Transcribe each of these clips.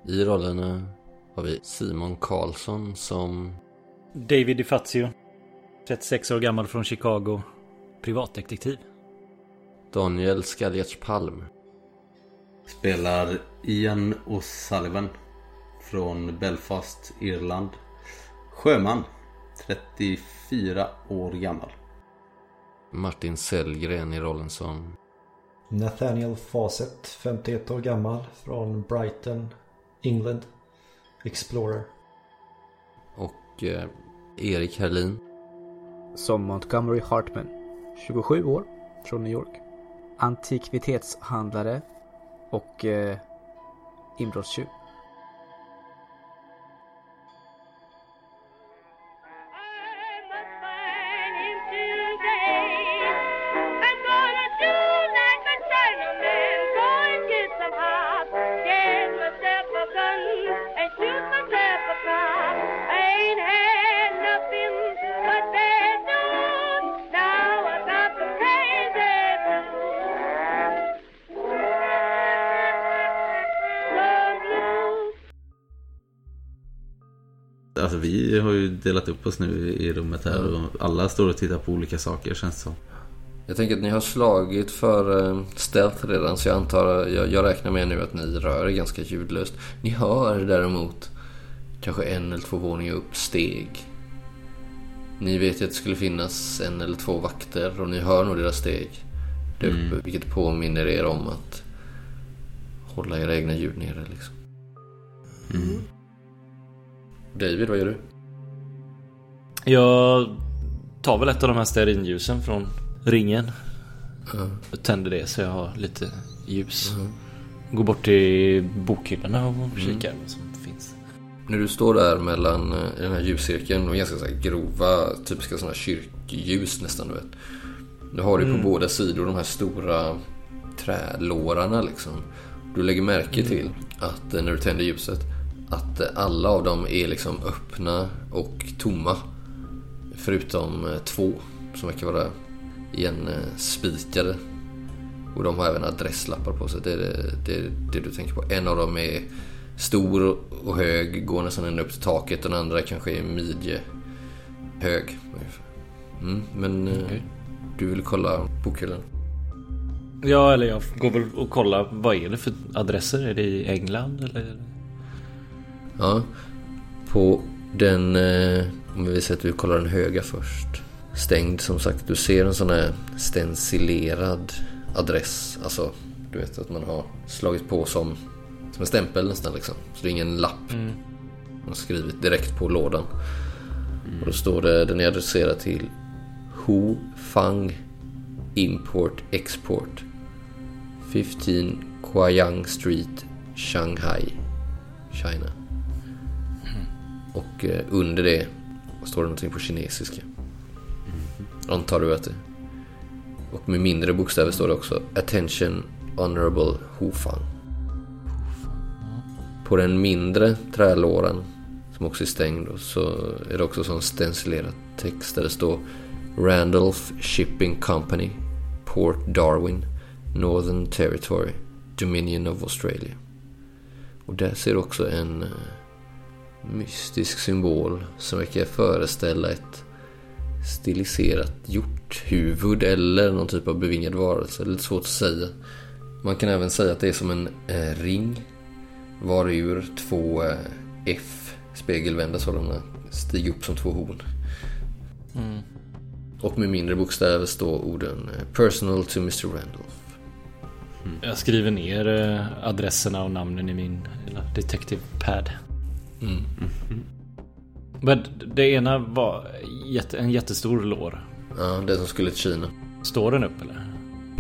I rollerna har vi Simon Karlsson som David DiFazio, 36 år gammal från Chicago, privatdetektiv. Daniel Skaljerts Palm spelar Ian O'Sullivan från Belfast, Irland. Sjöman, 34 år gammal. Martin Sellgren i rollen som Nathaniel Fawcett, 51 år gammal, från Brighton, England, Explorer. Och Erik Herlin som Montgomery Hartman, 27 år, från New York, antikvitetshandlare och inbrottstjuv. Alltså vi har ju delat upp oss nu i rummet här och alla står och tittar på olika saker, känns det som. Jag tänker att ni har slagit för stealth redan, så jag antar, jag räknar med nu att ni rör er ganska ljudlöst. Ni hör däremot kanske 1 eller 2 våningar upp steg. Ni vet ju att det skulle finnas 1 eller 2 vakter och ni hör nog deras steg där uppe, vilket påminner er om att hålla era egna ljud nere liksom. David, vad gör du? Jag tar väl ett av de här stearinljusen från ringen. Jag tänder det så jag har lite ljus. Går bort till bokhyllorna och kikar vad som finns. När du står där mellan den här ljuscirkeln och ganska så här grova, typiska sådana kyrkljus nästan, du vet. Du har ju på båda sidor de här stora trälårarna liksom. Du lägger märke till att när du tänder ljuset att alla av dem är liksom öppna och tomma, förutom 2 som verkar vara igen spikade, och de har även adresslappar på sig. Det är det du tänker på. En av dem är stor och hög, går nästan ända upp till taket, och den andra kanske är midjehög. Men du vill kolla bokhyllan? Ja, eller jag går väl och kollar, vad är det för adresser? Är det i England eller? Ja, på den, om vi säger att vi kollar den höga först, stängd som sagt. Du ser en sån här stencilerad adress, alltså du vet att man har slagit på som en stämpel nästan liksom. Så det är ingen lapp. Man har skrivit direkt på lådan. Och då står det, den är adresserad till Hu Fang Import Export, 15 Guiyang Street, Shanghai, China. Och under det står det någonting på kinesiska. Antar du att det. Och med mindre bokstäver står det också Attention Honorable Hu Fang. På den mindre trälåran, som också är stängd, så är det också sån stencilerad text där det står Randolph Shipping Company, Port Darwin, Northern Territory, Dominion of Australia. Och där ser du också en mystisk symbol som verkar föreställa ett stiliserat hjorthuvud eller någon typ av bevingad varelse. Det är lite svårt att säga. Man kan även säga att det är som en ring varur 2 F spegelvända sådana stiger upp som 2 horn. Och med mindre bokstäver står orden Personal to Mr. Randolph. Jag skriver ner adresserna och namnen i min detective pad. Men det ena var en jättestor lår. Ja, det som skulle till Kina. Står den upp eller?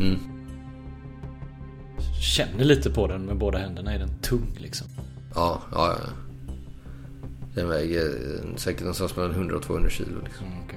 Känner lite på den med båda händerna. Är den tung liksom? Ja. Den väger säkert någonstans mellan 100 och 200 kilo liksom. Okay.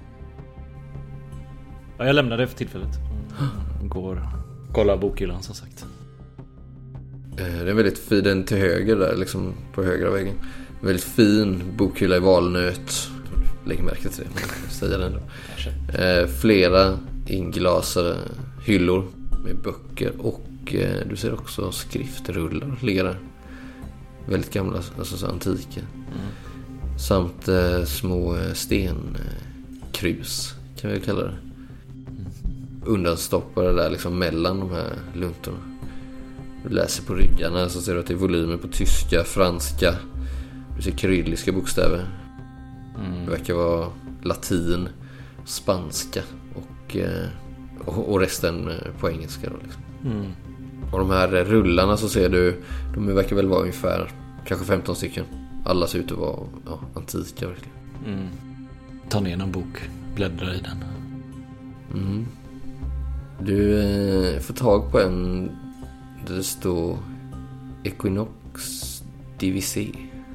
Ja, jag lämnar det för tillfället. Går kolla bokhyllan som sagt. Det är väldigt fin, den till höger där liksom, på högra väggen. Väldigt fin bokhylla i valnöt. Lägg märke till det, men säger den då. Flera inglasade hyllor med böcker, och du ser också skriftrullar ligga där. Väldigt gamla, alltså så antika. Samt små stenkrus kan vi kalla det. Undanstoppade där liksom mellan de här luntorna. Du läser på ryggarna så ser du att det är volymer på tyska, franska. Du ser kyrilliska bokstäver. Det verkar vara latin, spanska och resten på engelska då liksom. Och de här rullarna så ser du, de verkar väl vara ungefär kanske 15 stycken. Alla ser ut att vara antika verkligen. Ta ner någon bok, bläddra i den. Du får tag på en där det står Equinox Divisé.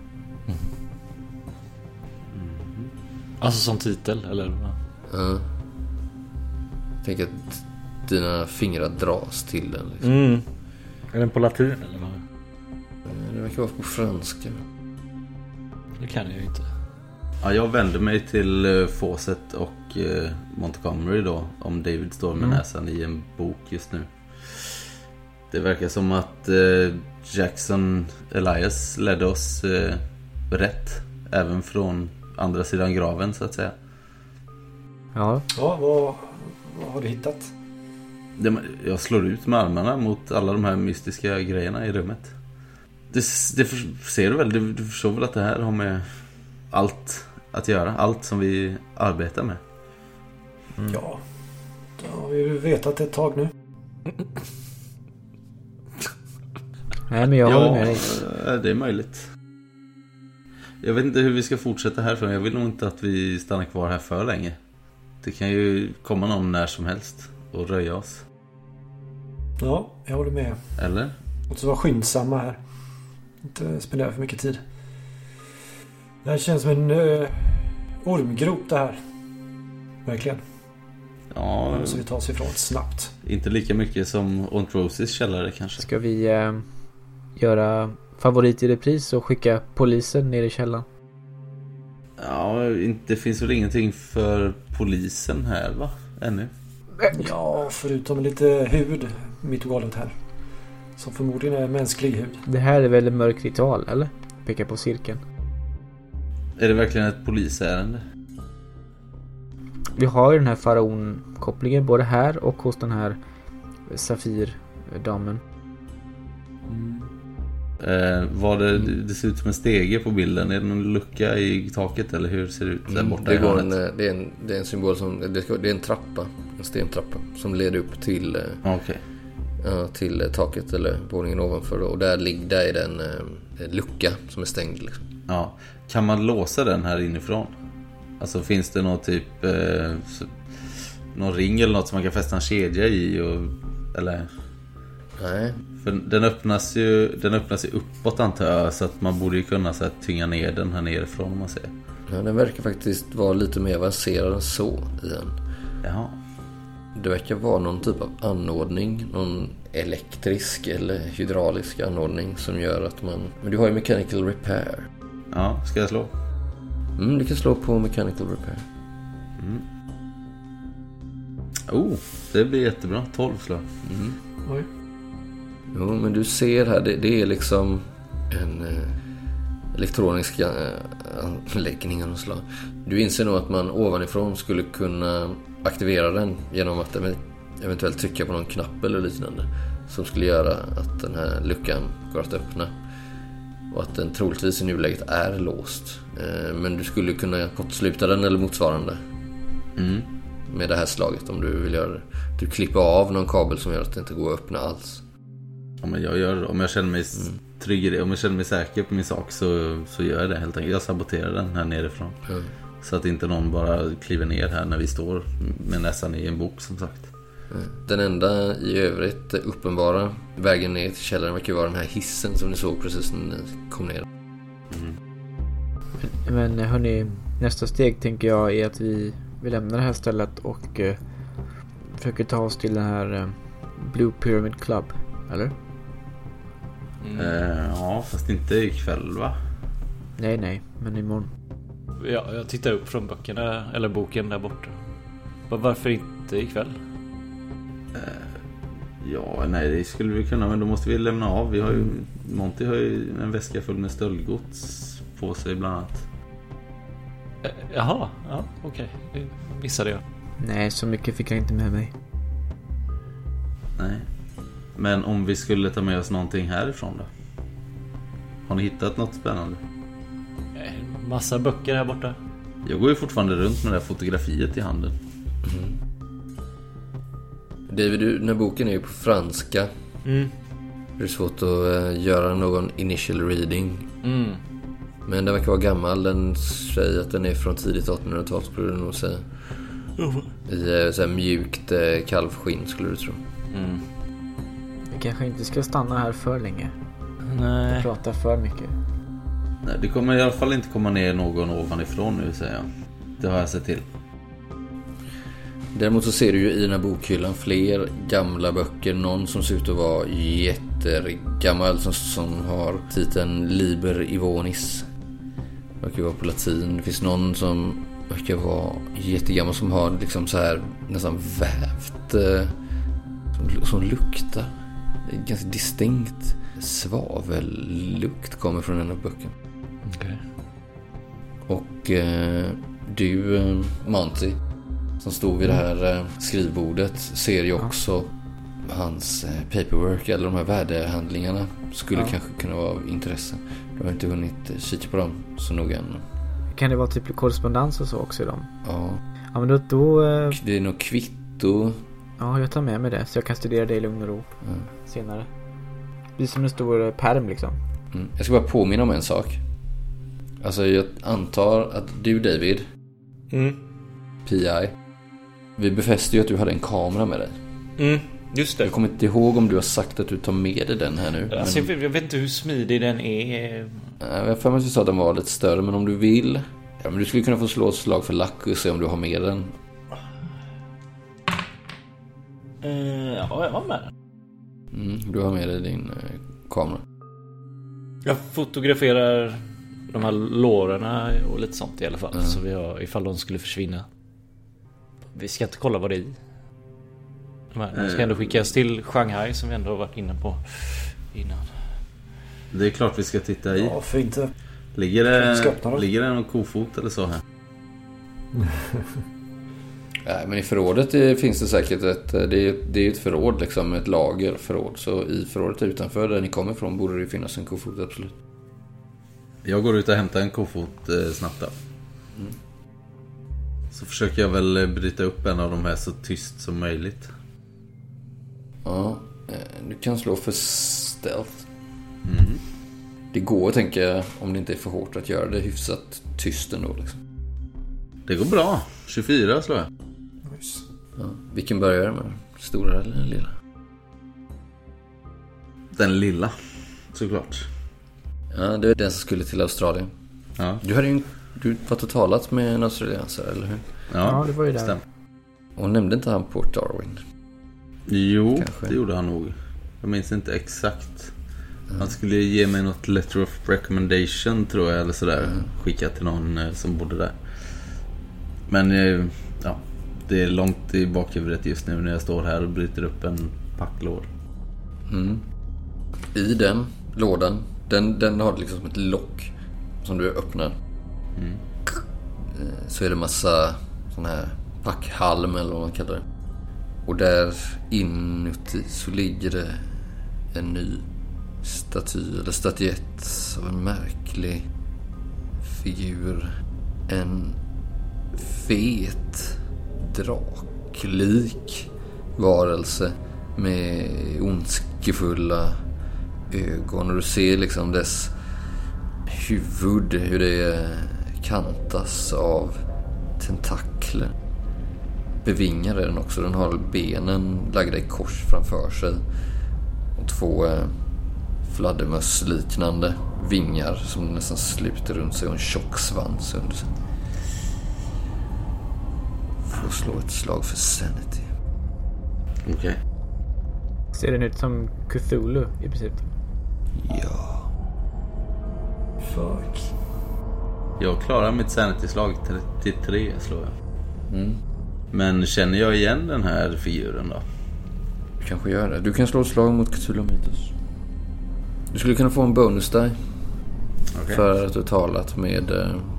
Alltså som titel, eller? Ja. Tänk att dina fingrar dras till den liksom. Är den på latin eller vad? Det verkar vara på franska. Det kan jag ju inte. Ja, jag vänder mig till Fawcett och Montgomery då, om David står med näsan i en bok just nu. Det verkar som att Jackson Elias ledde oss rätt, även från andra sidan graven så att säga. Ja. Ja, vad har du hittat? Jag slår ut med armarna mot alla de här mystiska grejerna i rummet. Det ser du väl? Du förstår väl att det här har med allt att göra? Allt som vi arbetar med. Ja, det har vi ju vetat ett tag nu. Nej, men jag håller med dig. Det är möjligt. Jag vet inte hur vi ska fortsätta här, för jag vill nog inte att vi stannar kvar här för länge. Det kan ju komma någon när som helst och röja oss. Ja, jag håller med. Eller? Och så vara skyndsamma här. Inte spendera för mycket tid. Det här känns som en ormgrop det här. Verkligen. Ja, Så vi tar oss ifrån snabbt. inte lika mycket som Ontroses källare kanske. Ska vi göra favorit i repris och skicka polisen ner i källaren? Ja, det finns väl ingenting för polisen här va? Ännu. Ja, förutom lite hud mitt i golvet här. Som förmodligen är mänsklig hud. Det här är väl en mörk ritual, eller? Peka på cirkeln. Är det verkligen ett polisärende? Vi har ju den här faraon-kopplingen både här och hos den här Safir-damen. Det ser ut som en stege på bilden. Är det någon lucka i taket eller hur ser det ut där borta? Det är en symbol som det är en trappa, en stentrappa som leder upp till till taket eller våningen ovanför, och där är det en lucka som är stängd liksom. Ja, kan man låsa den här inifrån? Alltså finns det någon typ någon ring eller något som man kan fästa en kedja i eller? Nej. För den öppnas ju uppåt antar jag, så att man borde ju kunna så här, tynga ner den här nerifrån om man ser. Ja, den verkar faktiskt vara lite mer avancerad än så i den. Jaha. Det verkar vara någon typ av anordning, någon elektrisk eller hydraulisk anordning som gör att man... Men du har ju mechanical repair. Ja, ska jag slå? Du kan slå på mechanical repair. Det blir jättebra. 12 slag. Oj. Jo, men du ser här, det är liksom en elektronisk anläggning av något slag. Du inser nog att man ovanifrån skulle kunna aktivera den genom att eventuellt trycka på någon knapp eller liknande som skulle göra att den här luckan går att öppna, och att den troligtvis i nuläget är låst. Men du skulle kunna kortsluta den eller motsvarande med det här slaget om du vill göra det. Du klipper av någon kabel som gör att det inte går att öppna alls. Ja, men jag gör det. Om jag känner mig trygg i det, om jag känner mig säker på min sak så gör jag det helt enkelt. Jag saboterar den här nerifrån. Så att inte någon bara kliver ner här när vi står med näsan i en bok som sagt. Den enda i övrigt uppenbara vägen ner till källaren verkar vara den här hissen som ni såg precis när ni kom ner. Men hörni, nästa steg tänker jag är att vi lämnar det här stället och försöker ta oss till den här Blue Pyramid Club, eller? Ja, fast inte ikväll va? Nej, men imorgon. Ja, jag tittar upp från böckerna eller boken där borta. Varför inte ikväll? Ja, nej det skulle vi kunna, men då måste vi lämna av. Vi har ju, Monty har ju en väska full med stöldgods på sig bland annat. Jaha, ja, okej. Det missade jag. Nej, så mycket fick jag inte med mig. Nej. Men om vi skulle ta med oss någonting härifrån då? Har ni hittat något spännande? Massa böcker här borta. Jag går ju fortfarande runt med det här fotografiet i handen. David, den här boken är ju på franska. Det är svårt att göra någon initial reading. Men den verkar vara gammal. Den säger att den är från tidigt 1800-tal, skulle du nog säga. I så här mjukt kalvskinn, skulle du tro. Vi kanske inte ska stanna här för länge. Nej. Och prata för mycket. Nej, det kommer i alla fall inte komma ner någon ovanifrån nu, säger jag. Det har jag sett till. Däremot så ser du ju i den här bokhyllan fler gamla böcker. Någon som ser ut att vara jättegammal, som har titeln Liber Ivonis. Det verkar vara på latin. Det finns någon som verkar vara jättegammal, som har liksom så här nästan vävt, som luktar. Det är ganska distinkt svavellukt kommer från den här böcken. Okej. Och du, Monty, som stod vid det här skrivbordet, ser ju också hans paperwork, eller de här värdehandlingarna skulle kanske kunna vara av intresse. Du har inte hunnit kika på dem så noga än. Kan det vara typ korrespondens och så också i dem? Ja. Ja, men då Det är nog kvitto. Ja, jag tar med mig det så jag kan studera det i lugn och ro senare. Det är som en stor pärm liksom. Jag ska bara påminna om en sak. Alltså jag antar att du, David, PI, vi befäste ju att du hade en kamera med dig. Just det. Jag kommer inte ihåg om du har sagt att du tar med dig den här nu. Alltså, jag vet inte hur smidig den är. Jag får mig att den var lite större, men om du vill. Ja, men du skulle kunna få slå ett slag för lack och se om du har med den. Ja, jag har med den. Du har med dig din kamera. Jag fotograferar de här lårarna och lite sånt i alla fall. Så vi har, ifall de skulle försvinna. Vi ska inte kolla vad det är i. De ska ändå skickas till Shanghai, som vi ändå har varit inne på innan. Det är klart vi ska titta i. Ja, för inte. Ligger det någon kofot eller så här? Nej, men i förrådet finns det säkert det är ett förråd liksom, ett lagerförråd. Så i förrådet utanför där ni kommer ifrån borde det finnas en kofot, absolut. Jag går ut och hämtar en kofot snabbt då. Så försöker jag väl bryta upp en av de här så tyst som möjligt. Ja, du kan slå för stealth. Det går, tänker jag, om det inte är för hårt, att göra det hyfsat tyst ändå liksom. Det går bra. 24 slår jag. Nice. Ja. Vilken börjar med? Stora eller den lilla? Den lilla, såklart. Ja, det är den som skulle till Australien. Ja. Du hade ju varit och talat med en australiensare, eller hur? Ja, det var ju där. stämt. Och nämnde inte han Port Darwin? Jo, Kanske. det gjorde han nog. Jag minns inte exakt. Han skulle ge mig något letter of recommendation, tror jag, eller sådär. Skicka till någon som bodde där. Men ja, det är långt i bakhuvudet just nu när jag står här och bryter upp en packlåd. I den lådan, den har liksom ett lock som du öppnar. Så är det massa sån här packhalm eller vad man kallar det. Och där inuti så ligger det en ny staty eller statyett av en märklig figur. En fet draklik varelse med ondskefulla ögon, och du ser liksom dess huvud, hur det kantas av tentakler. Bevingar är den också. Den har benen lagda i kors framför sig och två fladdermössliknande vingar som nästan sluter runt sig och en tjock svans under sig. Får slå ett slag för sanity. Okej. Ser den ut som Cthulhu i princip? Ja. Fuck. Jag klarar mitt sanity-slag 33 slår jag. Men känner jag igen den här figuren då? Du kanske gör det. Du kan slå ett slag mot Cthulhu Mythos. Du skulle kunna få en bonus där. Okay. För att du talat med...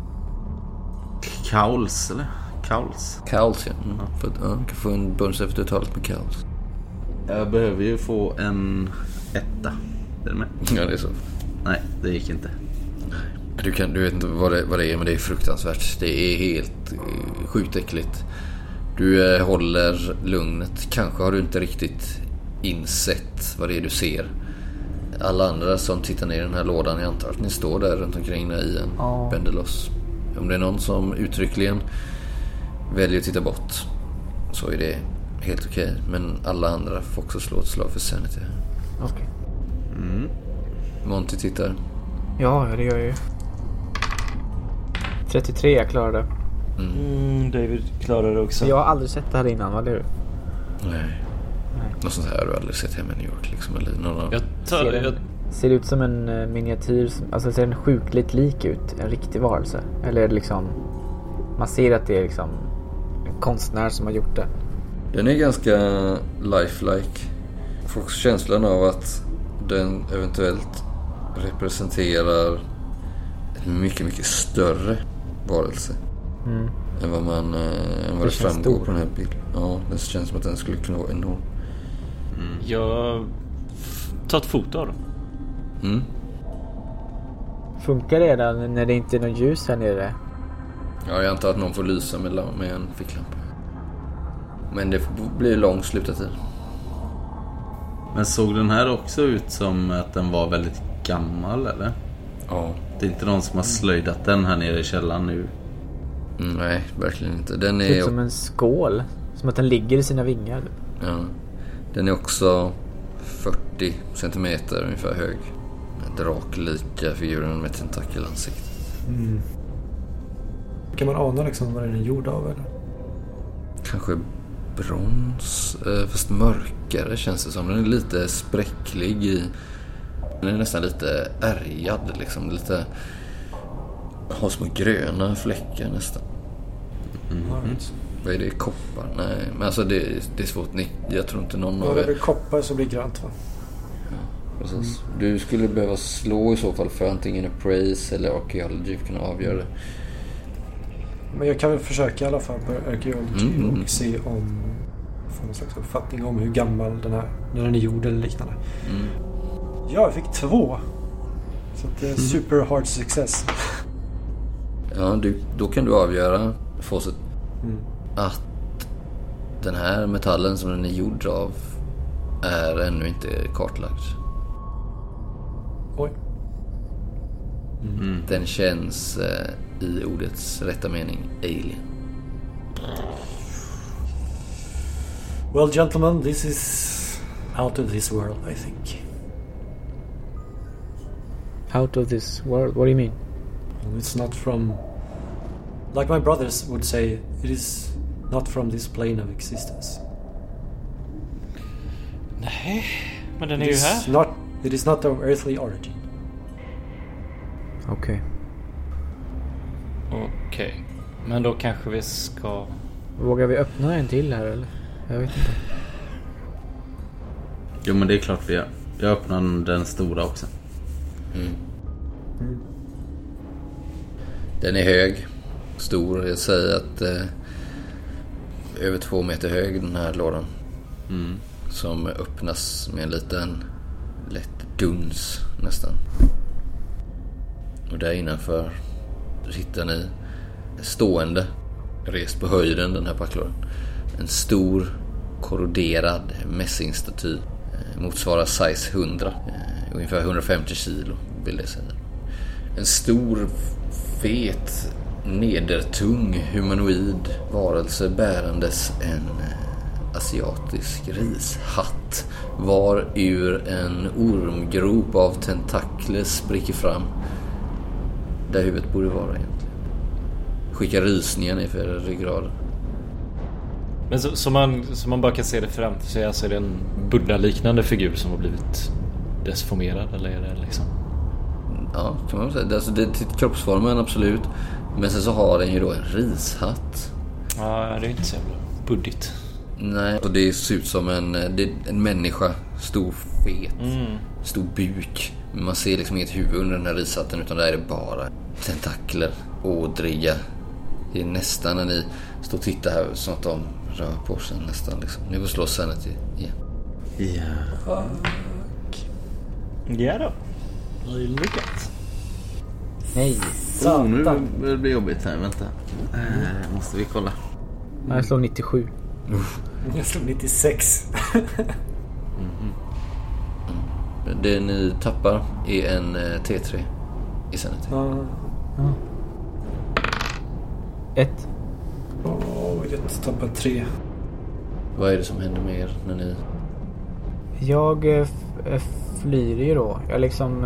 Kauls, eller? Kauls, ja. För att, du kan få en bonus efter att du talat med Kauls. Jag behöver ju få en 1. Är det med? Ja, det är så. Nej, det gick inte. Du vet inte vad det är, men det är fruktansvärt. Det är helt sjukt äckligt. Du håller lugnet. Kanske har du inte riktigt insett vad det är du ser. Alla andra som tittar ner i den här lådan, jag antar att ni står där runt omkring när Ian vänder loss. Om det är någon som uttryckligen väljer att titta bort, så är det helt okej. Men alla andra får också slå ett slag för sanity. Okej. Monty tittar. Ja, det gör jag ju. 33, jag klarade. David klarade det också. Jag har aldrig sett det här innan, vad är det? Nej. Något sånt här har du aldrig sett hemma i New York liksom, eller någon Ser det ut som en miniatyr, alltså ser den sjukligt lik ut, en riktig varelse? Eller är det liksom, man ser att det är liksom en konstnär som har gjort det? Den är ganska lifelike. Jag får också känslan av att den eventuellt representerar en mycket, mycket större varelse än vad det framgår stor på den här bilden. Ja, det känns som att den skulle kunna vara enorm. Jag tar ett foto av den. Funkar det då när det inte är något ljus här nere? Ja, jag antar att någon får lysa med en ficklampa. Men det blir lång slutartid. Men såg den här också ut som att den var väldigt gammal, eller? Ja. Det är inte någon som har slöjdat den här nere i källaren nu? Nej, verkligen inte. Den är typ som en skål. Som att den ligger i sina vingar. Ja. Den är också 40 centimeter ungefär hög. Draklika figuren med tentakelansikte. Kan man ana liksom vad den är gjord av, eller? Kanske brons, fast mörkare känns det som. Den är lite spräcklig i... Den är nästan lite ärgad liksom. Lite... Har små gröna fläckar nästan. Vad är det? Koppar? Nej, men alltså det är svårt. Jag tror inte någon av er... det är koppar så blir grönt, va? Ja, precis. Du skulle behöva slå i så fall för antingen appraise eller archaeology för att kunna avgöra det. Men jag kan väl försöka i alla fall på archaeology och se om... Få någon slags uppfattning om hur gammal den är. När den är gjord eller liknande. Ja, jag fick 2. Så det är super hard success. Ja, då kan du avgöra Fawcett att den här metallen som den är gjord av är ännu inte kartlagd. Oj. Den känns i ordets rätta mening alien. Well, gentlemen, this is out of this world, I think. Out of this world? What do you mean? It's not from... Like my brothers would say, it is not from this plane of existence. Nej, men den är ju här. It is not of earthly origin. Okej. Men då kanske vi ska... Vågar vi öppna en till här, eller? Jag vet inte. Jo, men det är klart vi gör. Jag öppnar den stora också. Den är hög. Stor. Jag säger att över 2 meter hög den här lådan. Som öppnas med en liten lätt duns nästan. Och där innanför hittar ni stående, rest på höjden den här packlådan, en stor korroderad mässingstaty. Motsvarar size 100. Ungefär 150 kilo vill jag säga. En stor, fet, nedertung humanoid varelse bärandes en asiatisk rishatt, var ur en ormgrop av tentakler spricker fram där huvudet borde vara egentligen. Skickar rysningar ner för ryggraden. Men så man bara kan se det framför sig, alltså är det en Buddha-liknande figur som har blivit desformerad, eller är det liksom? Ja, kan man säga. Alltså det är till kroppsformen, absolut. Men sen så har den ju då en rishatt. Ja, det är inte så jävla buddigt. Nej, och det ser ut som en människa. Stor, fet, stor buk. Men man ser liksom inget huvud under den här rishatten, utan där är det bara tentakler, ådriga. Det är nästan när ni står och tittar här så att de rör på sig nästan liksom. Ni får slå sanity igen. Ja. Ja då. Det är lyckat. Nej. Nu börjar det bli jobbigt här. Vänta. Måste vi kolla. Jag slår 97. Jag slår 96. Det ni tappar är en T3 i sanity. Ja. 1. Jag tappar 3. Vad är det som händer med er när ni... Jag flyr ju då. Jag liksom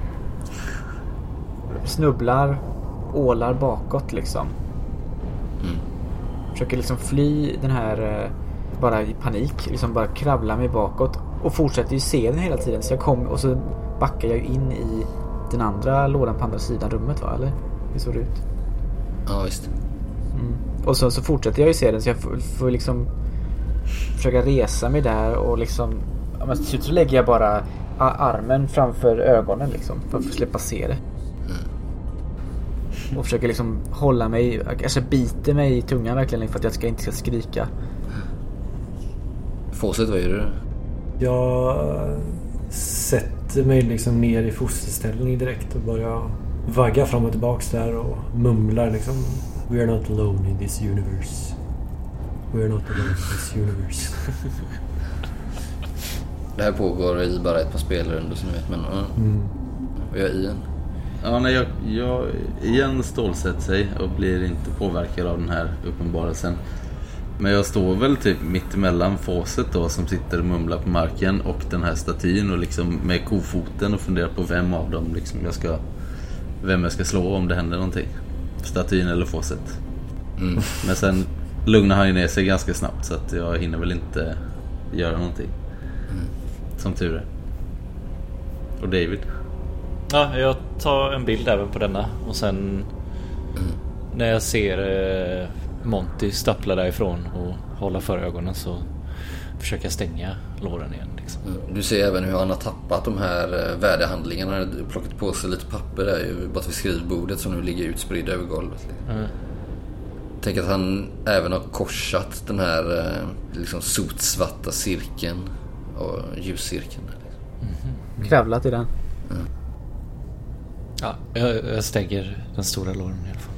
snubblar, ålar bakåt liksom. Försöker liksom fly den här bara i panik, liksom bara kravla mig bakåt och fortsätter ju se den hela tiden, så jag kom och så backar jag in i den andra lådan på andra sidan rummet, va, eller? Det såg det ut. Ja, visst. Och så fortsätter jag ju se den, så jag får liksom försöka resa mig där och liksom, men till slut så lägger jag bara armen framför ögonen liksom för att slippa se det. Och försöker liksom hålla mig, alltså biter mig i tungan verkligen för att jag inte ska skrika. Fawcett, vad gör du? Jag sätter mig liksom ner i fosterställning direkt och börjar vagga fram och tillbaks där och mumlar liksom: We are not alone in this universe. We are not alone in this universe. Det här pågår i bara ett par spelrundor som ni vet, men vad gör Ian? Ja, när jag igen stålsätter sig och blir inte påverkad av den här uppenbarelsen. Men jag står väl typ mitt emellan Fawcett då, som sitter och mumlar på marken, och den här statyn, och liksom med kofoten och funderar på vem av dem liksom vem jag ska slå om det händer någonting. Statyn eller Fawcett. Men sen lugnar han ju ner sig ganska snabbt, så att jag hinner väl inte göra någonting. Som tur är. Och David? Ja, jag tar en bild även på denna. Och sen när jag ser Monty stappla därifrån och hålla för ögonen, så försöker jag stänga låren igen liksom. Du ser även hur han har tappat de här värdehandlingarna. Han har plockat på sig lite papper där bara vid skrivbordet som nu ligger utspridda över golvet. Tänk att han även har korsat den här liksom sotsvarta cirkeln och ljuscirkeln där, liksom. Kravlat i den. Ja, jag stänger den stora låren i alla fall.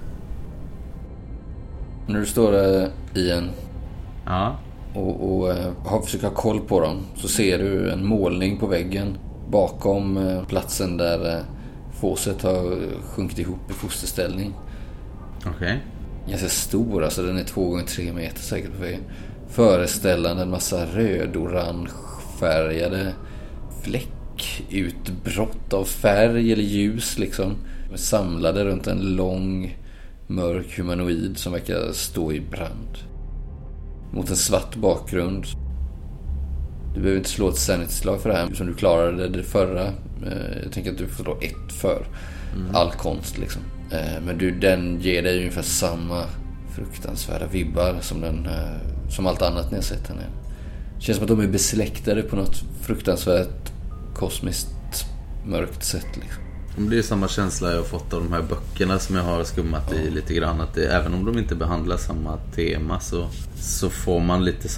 När du står där igen och försöker ha koll på dem, så ser du en målning på väggen bakom platsen där Fawcett har sjunkit ihop i fosterställning. Okej. Ganska stor, alltså den är 2x3 meter säkert på väggen. Föreställande en massa röd-orange färgade fläckutbrott av färg eller ljus liksom, samlade runt en lång mörk humanoid som verkar stå i brand mot en svart bakgrund. Du behöver inte slå ett sanity-slag för det här som du klarade det förra. Jag tänker att du får slå 1 för all konst liksom. Men den ger dig ungefär samma fruktansvärda vibbar som allt annat ni har sett här nere. Det känns som att de är besläktade på något fruktansvärt kosmiskt mörkt sätt liksom. Det är samma känsla jag har fått av de här böckerna som jag har skummat i lite grann, att även om de inte behandlar samma tema så får man lite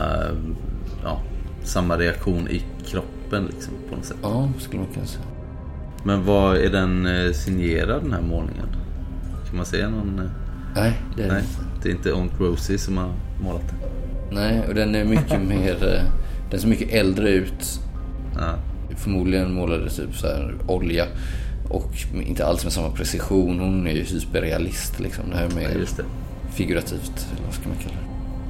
samma reaktion i kroppen liksom, på något sätt. Ja, skulle man kunna säga. Men vad är den signerad, den här målningen? Kan man se någon? Nej, det är inte Aunt Rosie som har målat den. Nej, och den är mycket mer, den ser mycket äldre ut. Ja. Förmodligen målade typ så här olja och inte alls med samma precision. Hon är ju hyperrealist liksom. Det här är mer figurativt, eller vad ska man kalla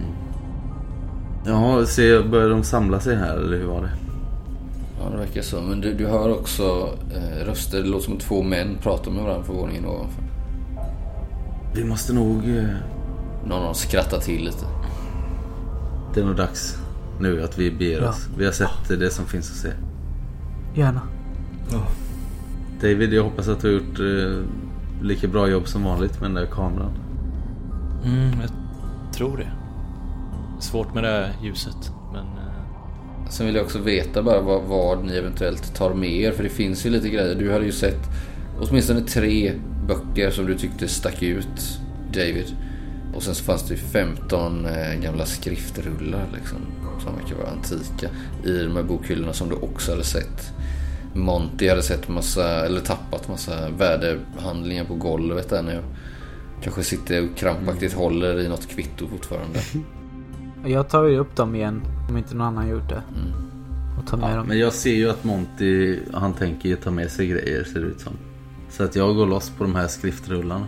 det. Ja, börjar de samla sig här, eller hur var det? Ja, det verkar så. Men du hör också röster. Det låter som 2 män pratar med varandra på våningen ovanför. Vi måste nog... Någon skrattar till lite. Det är nog dags nu att vi beger oss. Vi har sett det som finns att se. Gärna. Ja. David, jag hoppas att du har gjort lika bra jobb som vanligt med den där kameran. Jag tror det. svårt med det här ljuset. Men... Sen vill jag också veta bara vad ni eventuellt tar med er. För det finns ju lite grejer. Du hade ju sett åtminstone 3 böcker som du tyckte stack ut, David. Och sen så fanns det ju 15 gamla skriftrullar liksom, som verkar vara antika i de här bokhyllorna som du också hade sett. Monty hade sett tappat massa värdehandlingar på golvet där nu. Kanske sitter och krampaktigt håller i något kvitto fortfarande. Jag tar ju upp dem igen om inte någon annan gjort det. Och tar med dem. Men jag ser ju att Monty, han tänker ju ta med sig grejer, ser det ut som. Så att jag går loss på de här skriftrullarna.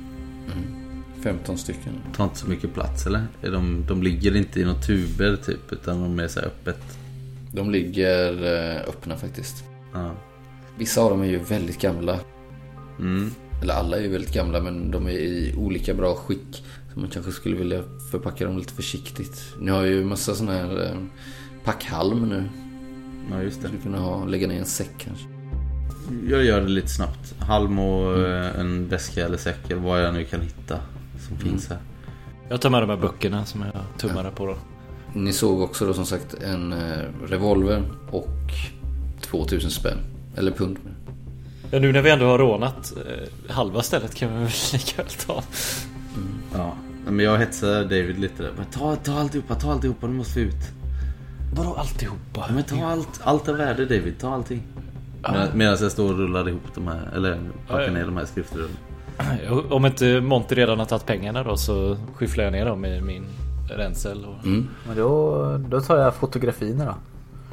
15 stycken. Tar inte så mycket plats, eller? De ligger inte i några tuber typ, utan de är så här öppet. De ligger öppna faktiskt. Ja. Vissa av dem är ju väldigt gamla. Mm. Eller alla är ju väldigt gamla, men de är i olika bra skick. Så man kanske skulle vilja förpacka dem lite försiktigt. Ni har ju massa sån här packhalm nu. Ja, just det. Skulle kunna lägga ner en säck kanske. Jag gör det lite snabbt. Halm och en väska eller säck, eller vad jag nu kan hitta som finns här. Jag tar med de här böckerna som jag tummade på då. Ni såg också då som sagt en revolver och 2000 spänn. Eller pund. Ja, nu när vi ändå har rånat halva stället kan vi väl lika väl ta. Ja, men jag hetsar David lite där. Men ta alltihopa, nu måste vi ut. Vadå alltihopa? Ja, men ta allt är värde, David, ta allting. Medan jag står och rullar ihop de här, eller packar ner de här skriftrullarna. Om inte Monty redan har tagit pengarna då, så skyfflar jag ner dem i min ränsel. Men då tar jag fotografierna då.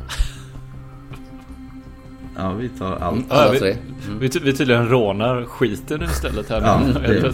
Ja, vi tar allt. Alla tre. Vi tydligen rånar skiten nu istället här. Ja,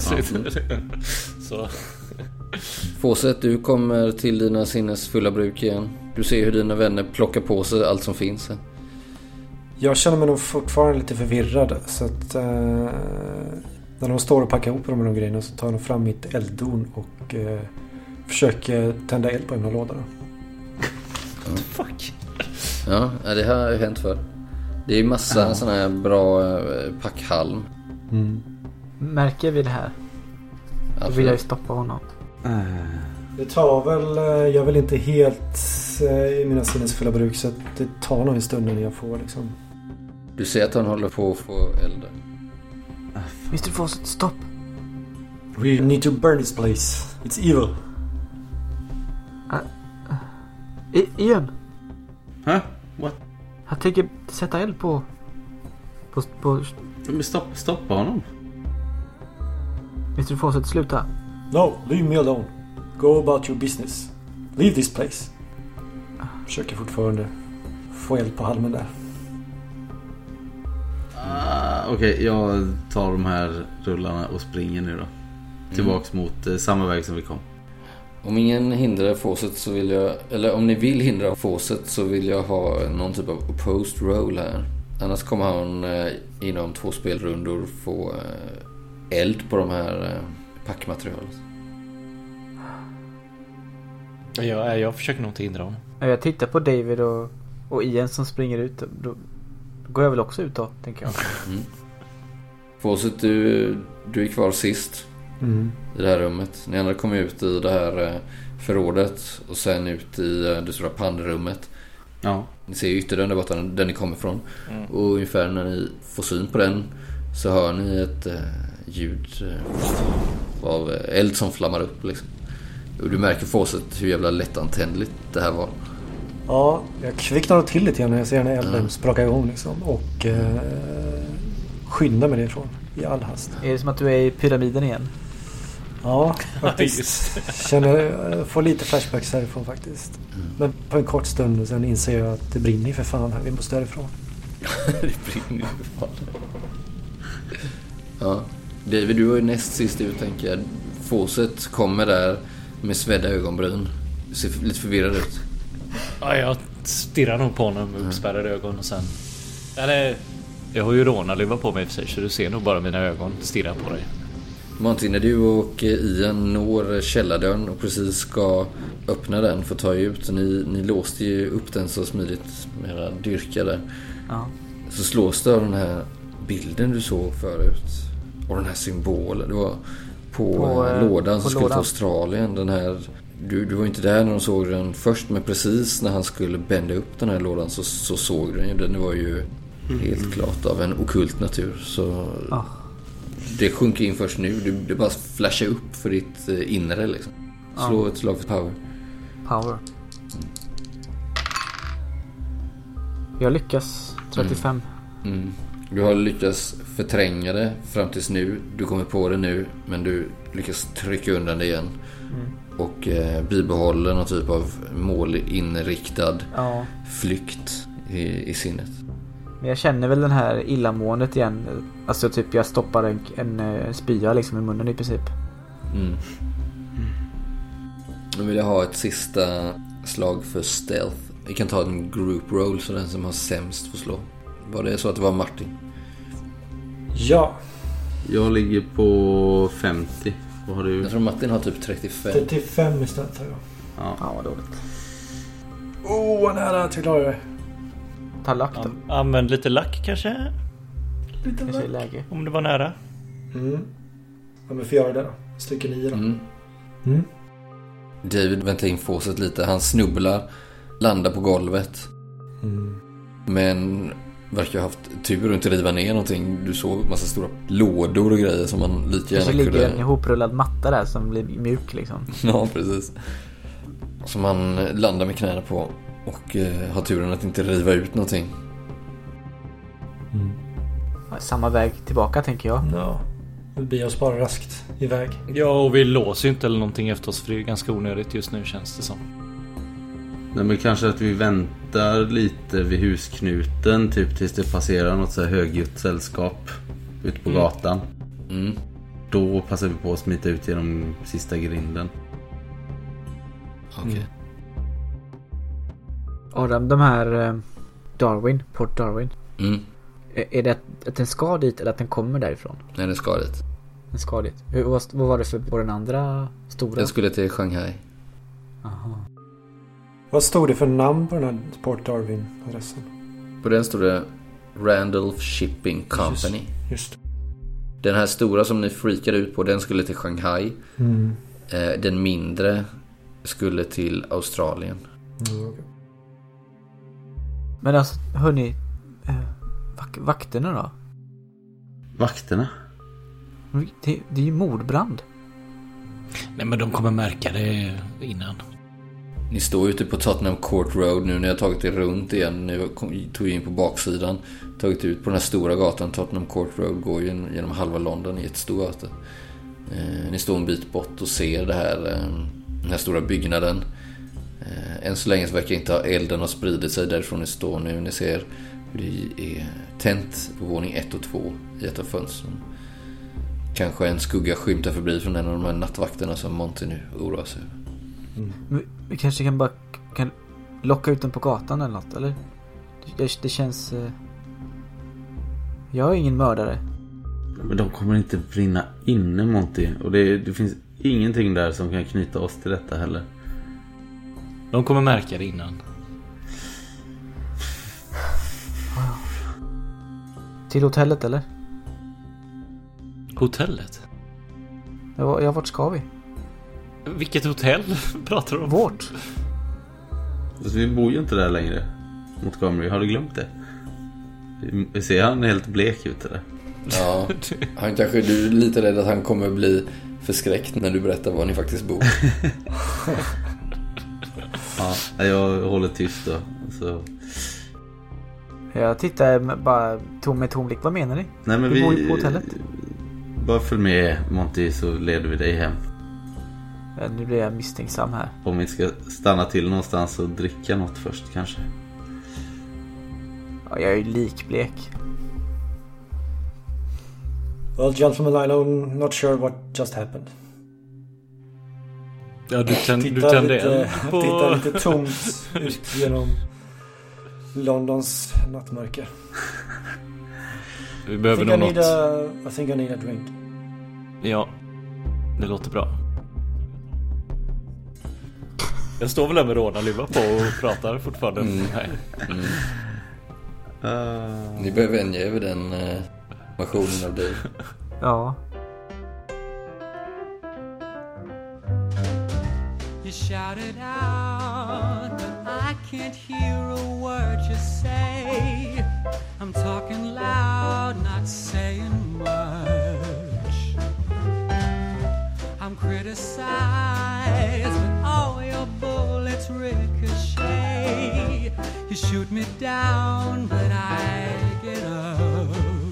Så. Fawcett, du kommer till dina sinnesfulla bruk igen. Du ser hur dina vänner plockar på sig allt som finns här. Jag känner mig nog fortfarande lite förvirrad. Så att när de står och packar ihop de här grejerna så tar de fram mitt elddon och försöker tända eld på en av lådorna. Fuck. Ja, det här har ju hänt för. Det är ju massa såna här bra packhalm. Märker vi det här? Då vill jag ju stoppa honom. Det tar väl, jag vill inte helt i mina sinnesfulla bruk, så att det tar nog en stund innan jag får liksom. Du ser att han håller på att få elda. Mr. Fawcett, stopp. We need to burn this place. It's evil. Igen. Huh? What? Jag tänker sätta eld på... Men stoppa honom. Mr. Fawcett, sluta. No, leave me alone. Go about your business. Leave this place. Försöker fortfarande få eld på halmen där. Okej, jag tar de här rullarna och springer nu då. Tillbaks mot samma väg som vi kom. Om ingen hindrar Fawcett så vill jag... Eller om ni vill hindra Fawcett så vill jag ha någon typ av opposed roll här. Annars kommer han inom 2 spelrundor få eld på de här packmaterialet. Jag försöker nog inte hindra honom. Jag tittar på David och Ian som springer ut. Då går jag väl också ut då, tänker jag. Fawcett, du är kvar sist i det här rummet. Ni andra kommer ut i det här förrådet och sen ut i det stora pannrummet. Ja. Ni ser ju ytterdörren där borta där ni kommer ifrån. Och ungefär när ni får syn på den så hör ni ett ljud av eld som flammar upp liksom. Och du märker Fawcett hur jävla lättantändligt det här var. Ja, jag kvicknar till lite grann när jag ser den här elden spraka igång liksom. Och skyndar mig ifrån i all hast. Är det som att du är i pyramiden igen? Ja, faktiskt. Får lite flashbacks härifrån faktiskt. Men på en kort stund och sen inser jag att det brinner för fan här. Vi måste därifrån. Det brinner för fan. Ja, David, du var ju näst sist ut, tänker jag. Fawcett kommer där med svedda ögonbryn. Du ser lite förvirrad ut. Ja, jag stirrar nog på honom med uppspärrade ögon och sen... Eller, jag har ju rånarluva på mig för sig, så du ser nog bara mina ögon stirra på dig. Monty, när du och Ian når källardörren och precis ska öppna den för att ta ut, ni låste ju upp den så smidigt med era dyrkar där. Ja. Så slås det av den här bilden du såg förut och den här symbolen. Det var på lådan som skulle till Australien, den här Du var inte där när de såg den först, men precis när han skulle bända upp den här lådan så såg den ju. Den var ju helt klart av en ockult natur. Så det sjunker in först nu. Det bara flashar upp för ditt inre liksom. Slå ett slag för power. Power. Jag lyckas 35. Du har lyckats förtränga det fram tills nu. Du kommer på det nu, men du lyckas trycka undan det igen. Och bibehåller någon typ av målinriktad flykt i sinnet. Men jag känner väl den här illamåendet igen. Alltså typ jag stoppar en spya liksom i munnen i princip. Nu vill jag ha ett sista slag för stealth. Vi kan ta en group roll, så den som har sämst får slå. Var det så att det var Martin? Ja. Jag ligger på 50. Vad har du? Jag tror Martin har typ 35. 35 istället har jag. Ja, vad dåligt. Vad nära att vi klarar det. Ta lack då. Använd lite lack kanske. Kanske i läge. Om det var nära. Ja, men får göra det då. Stycke 9 då. David väntar in fåset lite. Han snubblar, landar på golvet. Men verkar ha haft tur att inte riva ner någonting. Du såg massa stora lådor och grejer som man lite gärna kunde... Så ligger en ihoprullad matta där som blir mjuk liksom. Ja, precis. Som man landar med knäna på. Och har turen att inte riva ut någonting. Samma väg tillbaka tänker jag. Ja. Vi blir oss bara raskt iväg. Ja, och vi låser inte eller någonting efter oss, för det är ganska onödigt just nu känns det som. Nej, men kanske att vi väntar lite vid husknuten typ tills det passerar något så här högljutt sällskap ute på gatan. Då passar vi på att smita ut genom sista grinden. Okej. Adam, de här Port Darwin. Är det att den ska dit eller att den kommer därifrån? Nej, den ska dit. Den ska dit. Vad var det för på den andra stora? Den skulle till Shanghai. Aha. Vad stod det för namn på den här Port Darwin-adressen? På den stod det Randolph Shipping Company. Just. Den här stora som ni freakade ut på, den skulle till Shanghai. Den mindre skulle till Australien. Okay. Men alltså, hörni, vakterna då? Vakterna? Det är ju mordbrand. Nej, men de kommer märka det innan. Ni står ute på Tottenham Court Road nu. Ni har tagit er runt igen. Ni tog in på baksidan. Tagit ut på den här stora gatan. Tottenham Court Road går ju genom halva London i ett stort gata. Ni står en bit bort och ser det här, den här stora byggnaden. Än så länge så verkar inte elden ha spridit sig därifrån ni står nu. Ni ser hur det är tänt på våning 1 och 2 i ett av fönstren. Kanske en skugga skymtar förbi från en av de här nattvakterna som Monty nu oroar sig. Vi kanske kan locka ut den på gatan eller något, eller? Det känns... Jag är ingen mördare. Men de kommer inte brinna inne, Monty. Och det finns ingenting där som kan knyta oss till detta heller. De kommer märka det innan. Till hotellet, eller? Hotellet? Ja, vart ska vi? Vilket hotell pratar du om? Vårt. Så vi bor ju inte där längre. Montgomery, har du glömt det? Vi ser han helt blek ut eller? Ja, han kanske, du är lite rädd att han kommer bli förskräckt när du berättar var ni faktiskt bor. Ja, jag håller tyst då. Så. Jag tittar bara med tom blick. Vad menar ni? Nej, men vi bor ju på hotellet. Bara följ med, Monty, så leder vi dig hem. Ja, nu blir jag misstänksam här. Om vi ska stanna till någonstans och dricka något först kanske. Ja, jag är ju likblek. Well, gentlemen, I'm not sure what just happened. Ja, du tände på... Tittar lite tomt ut genom Londons nattmörker. Vi behöver nog något. I think I need a drink. Ja, det låter bra. Jag står väl där med rånarluva på och pratar fortfarande. Ni behöver vänja över den versionen av dig. Ja. You shout it out, but I can't hear a word you say. I'm talking loud, not saying much. I'm criticized, but all your bullets ricochet. You shoot me down, but I get up.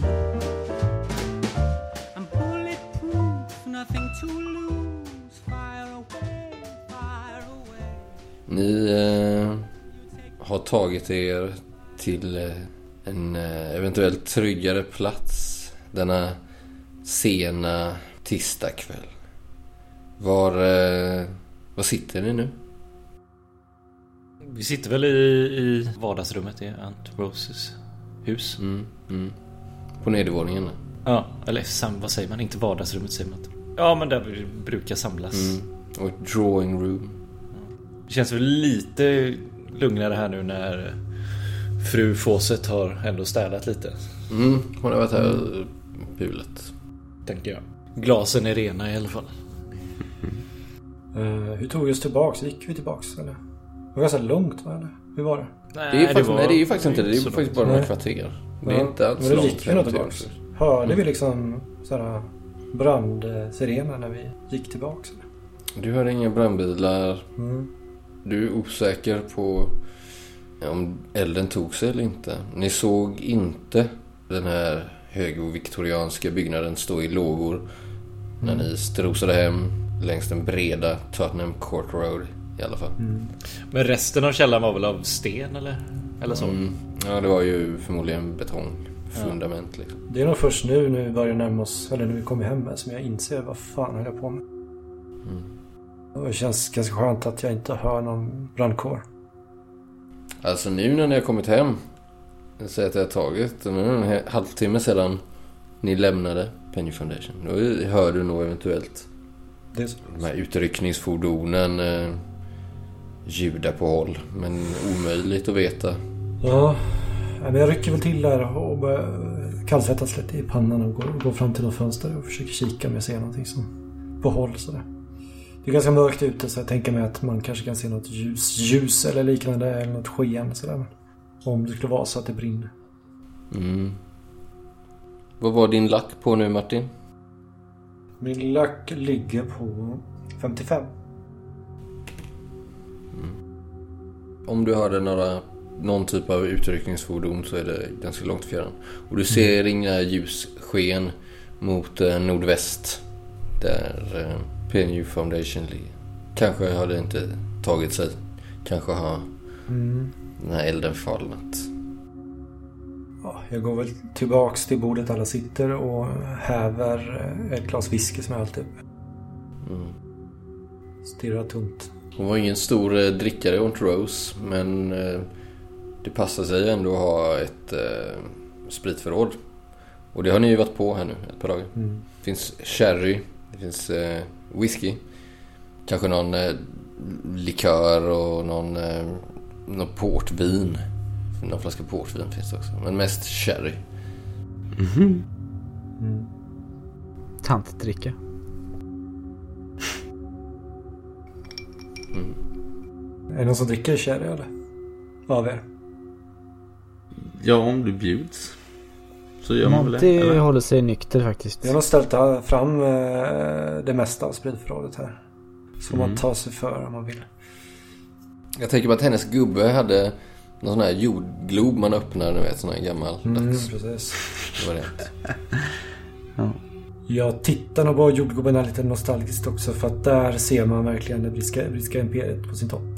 I'm bulletproof, nothing to lose. Fire away, fire away. Ni har tagit er till en eventuellt tryggare plats denna sena tisdagkväll. Var sitter ni nu? Vi sitter väl i vardagsrummet i Aunt Roses hus. På nedervåningen. Ja, eller vad säger man? Inte vardagsrummet säger man inte. Ja, men där vi brukar samlas. Och ett drawing room. Det känns väl lite lugnare här nu när fru Fawcett har ändå städat lite. Hon har varit här pulet. Tänker jag. Glasen är rena i alla fall. Hur tog vi oss tillbaks? Gick vi tillbaks eller? Det var ganska långt, va? Eller? Hur var det? Det är ju faktiskt inte. Det är faktiskt bara några kvarter. Det är inte alls långt. Gick vi nog tillbaks? Hörde vi liksom sådana brandsirener när vi gick tillbaks? Eller? Du hörde inga brandbilar. Du är osäker på om elden tog sig eller inte. Ni såg inte den här högviktorianska byggnaden stå i lågor när ni strosade hem längs den breda Tottenham Court Road i alla fall. Men resten av källan var väl av sten eller så? Ja, det var ju förmodligen betongfundament liksom. Det är nog först nu när vi börjar närma oss, eller när vi kommer hem här, som jag inser vad fan höll jag på med. Det känns ganska skönt att jag inte hör någon brandkår. Alltså nu när ni har kommit hem, jag säger att det har tagit en halvtimme sedan ni lämnade Penny Foundation. Då hör du nog eventuellt de här utryckningsfordonen ljuda på håll. Men omöjligt att veta. Ja, men jag rycker väl till där och börjar kallsvettas lite i pannan och går fram till något fönster och försöker kika om jag ser någonting som på håll sådär. Det är ganska mörkt ute, så jag tänker mig att man kanske kan se något ljus eller liknande, eller något sken sådär. Om det skulle vara så att det brinner. Vad var din lack på nu, Martin? Min lack ligger på 55. Om du hörde någon typ av utryckningsfordon så är det ganska långt fjärran. Och du ser inga ljussken mot nordväst där Penny Foundation ligger. Kanske har det inte tagit sig. Kanske har den här elden falnat. Ja, jag går väl tillbaks till bordet alla sitter och häver ett glas whisky som jag alltid stirrar tomt. Hon var ingen stor drickare, Aunt Rose, men det passar sig ändå att ha ett spritförråd. Och det har ni ju varit på här nu ett par dagar. Det finns sherry, det finns whisky, kanske någon likör och någon portvin. Någon flaska portvin finns det också, men mest sherry. Tantdricka. Är det någon som dricker sherry eller? Av er? Ja, om du bjuds så gör man väl det. Monty håller sig nykter faktiskt. Jag har ställt fram det mesta av spritförrådet här. Så man tar sig för om man vill. Jag tänker på att hennes gubbe hade någon sån här jordglob man öppnar, du vet, sån här gammal dags. Precis. Det var det. Ja. Jag tittar nog på jordgubben lite nostalgiskt också, för att där ser man verkligen det brittiska imperiet på sin topp.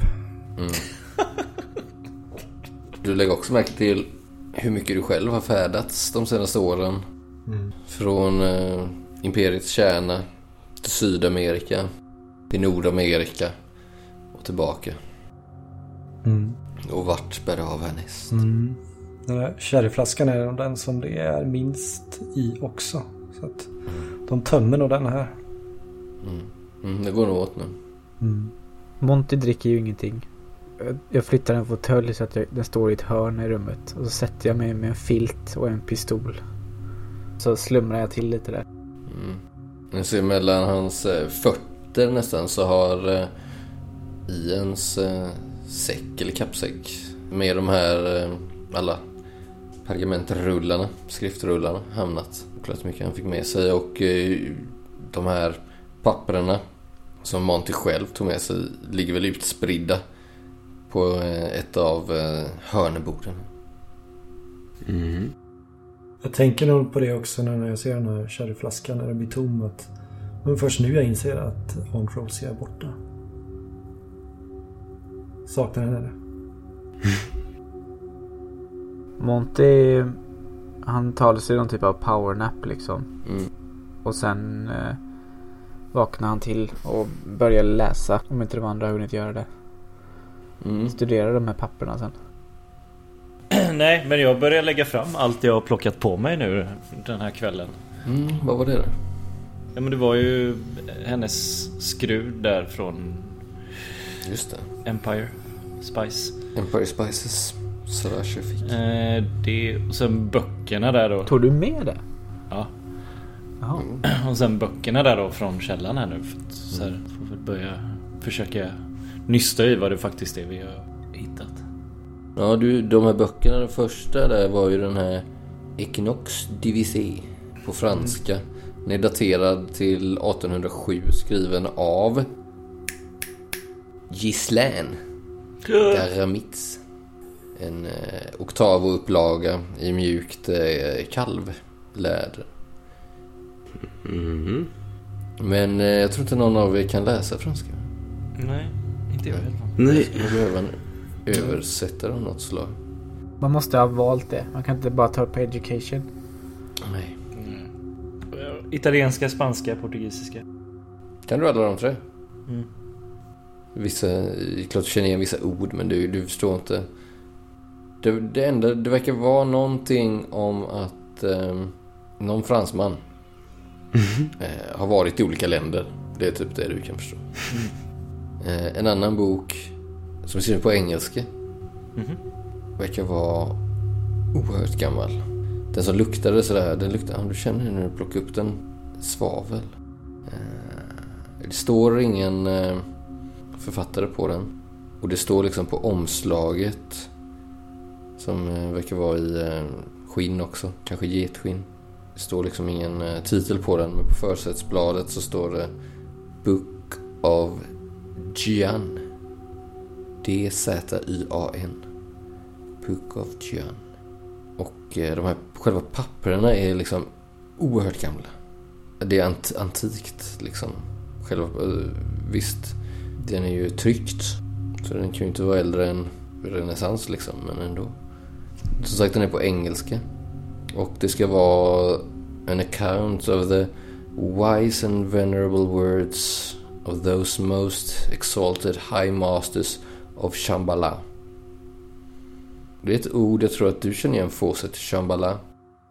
Du lägger också märke till hur mycket du själv har färdats de senaste åren. Från imperiets kärna till Sydamerika, till Nordamerika och tillbaka. Och vart bär det av härnäst? Den här sherryflaskan är den som det är minst i också. Så att de tömmer nog den här. Det går nog åt nu. Monty dricker ju ingenting. Jag flyttar en fåtölj så att den står i ett hörn i rummet. Och så sätter jag mig med en filt och en pistol. Så slumrar jag till lite där. Jag ser mellan hans fötter nästan så har i ens säck eller kappsäck med de här alla pergamentrullarna, skriftrullarna hamnat. Oklart mycket han fick med sig, och de här papperna som Monty själv tog med sig ligger väl utspridda på ett av hörnborden. Mm. Jag tänker nog på det också när jag ser den här sherryflaskan när den blir tom, att men först nu jag inser att Montrose är borta. Saknar henne. Monty, han tar sig någon typ av powernap liksom. Och sen vaknar han till och börjar läsa, om inte de andra har hunnit göra det. Studera de här papperna sen. Nej, men jag börjar lägga fram allt jag har plockat på mig nu den här kvällen. Vad var det då? Ja, men det var ju hennes skruv där från Just det. Empire Spices. Slasher fick. Det, och sen böckerna där då. Tog du med det? Ja. Jaha. Och sen böckerna där då från källan här nu. För att, så här, får väl börja försöka nysta i vad det faktiskt är vi har hittat. Ja, de här böckerna, den första där var ju den här Equinox Divisé på franska. Den är daterad till 1807, skriven av Ghislain Garamitz. En oktavupplaga i mjukt kalvläder. Men jag tror inte någon av er kan läsa franska. Nej, inte jag heller. Nej. Jag behöver en översättare av något slag. Man måste ha valt det. Man kan inte bara ta på education. Nej. Italienska, spanska, portugisiska. Kan du alla de tre? Vissa, klart du känner igen vissa ord, men du förstår inte. Det enda, det verkar vara någonting om att någon fransman har varit i olika länder. Det är typ det du kan förstå. En annan bok som ser på engelska verkar vara oerhört gammal. Den som luktade sådär, den luktar, du känner när du plockar upp den, svavel. Det står ingen författare på den, och det står liksom på omslaget, som verkar vara i skinn också, kanske getskinn. Det står liksom ingen titel på den, men på försättsbladet så står det Book of Jian. D-Z-Y-A-N. Book of Jian. Och de här själva papperna är liksom oerhört gamla. Det är antikt liksom. Själva, visst, den är ju tryckt, så den kan ju inte vara äldre än renässans liksom, men ändå. Som sagt, den är på engelska. Och det ska vara an account of the wise and venerable words of those most exalted high masters of Shambhala. Det är ett ord jag tror att du känner igen, Fawcett, Shambhala.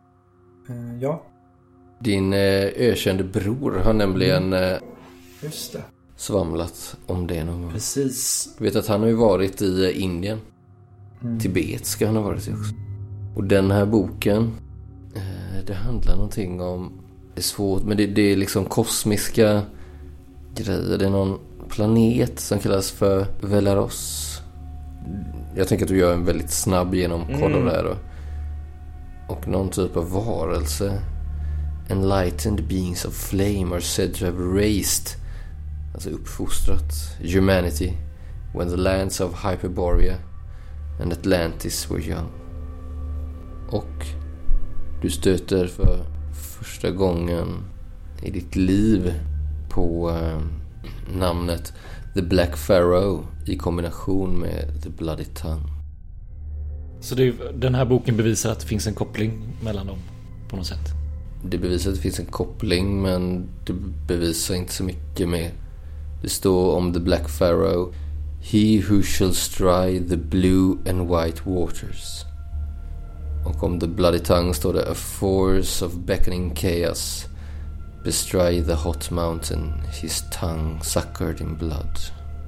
Ja. Din ökände bror har nämligen Just det. svamlat om det någon gång. Precis. Du vet att han har ju varit i Indien. Tibet ska han ha varit i också. Och den här boken, det handlar någonting om, det är svårt, men det är liksom kosmiska grejer. Det är någon planet som kallas för Velaros. Jag tänker att du gör en väldigt snabb genomkoll av det här då. Och någon typ av varelse, enlightened beings of flame are said to have raised, alltså uppfostrat, humanity when the lands of Hyperborea and Atlantis were young. Och du stöter för första gången i ditt liv på namnet The Black Pharaoh i kombination med The Bloody Tongue. Så den här boken bevisar att det finns en koppling mellan dem på något sätt? Det bevisar att det finns en koppling, men det bevisar inte så mycket mer. Det står om The Black Pharaoh: He who shall stride the blue and white waters. Och om The Bloody Tongue står det: A force of beckoning chaos bestride the hot mountain, his tongue suckered in blood.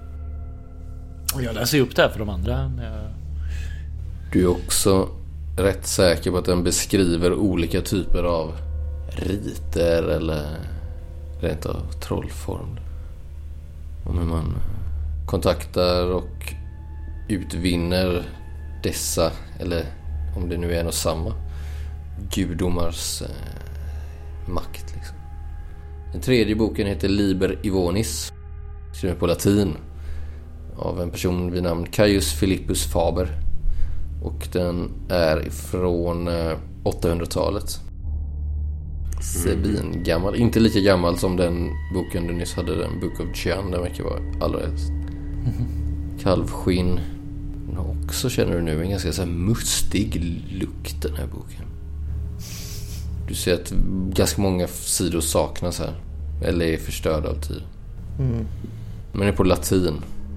Och jag läser upp det här för de andra. Du är också rätt säker på att den beskriver olika typer av riter eller rent av trollform. Om hur man kontaktar och utvinner dessa, eller om det nu är något samma, gudomars makt liksom. Den tredje boken heter Liber Ivonis, skriven på latin av en person vid namn Caius Philippus Faber, och den är från 800-talet. Sebin gammal, inte lika gammal som den boken du nyss hade, den Book of John, den verkar vara allra äldst. Kalvskinn. Också känner du nu en ganska så här mustig lukt, den här boken. Du ser att ganska många sidor saknas här, eller är förstörda av tid. Men det är på latin.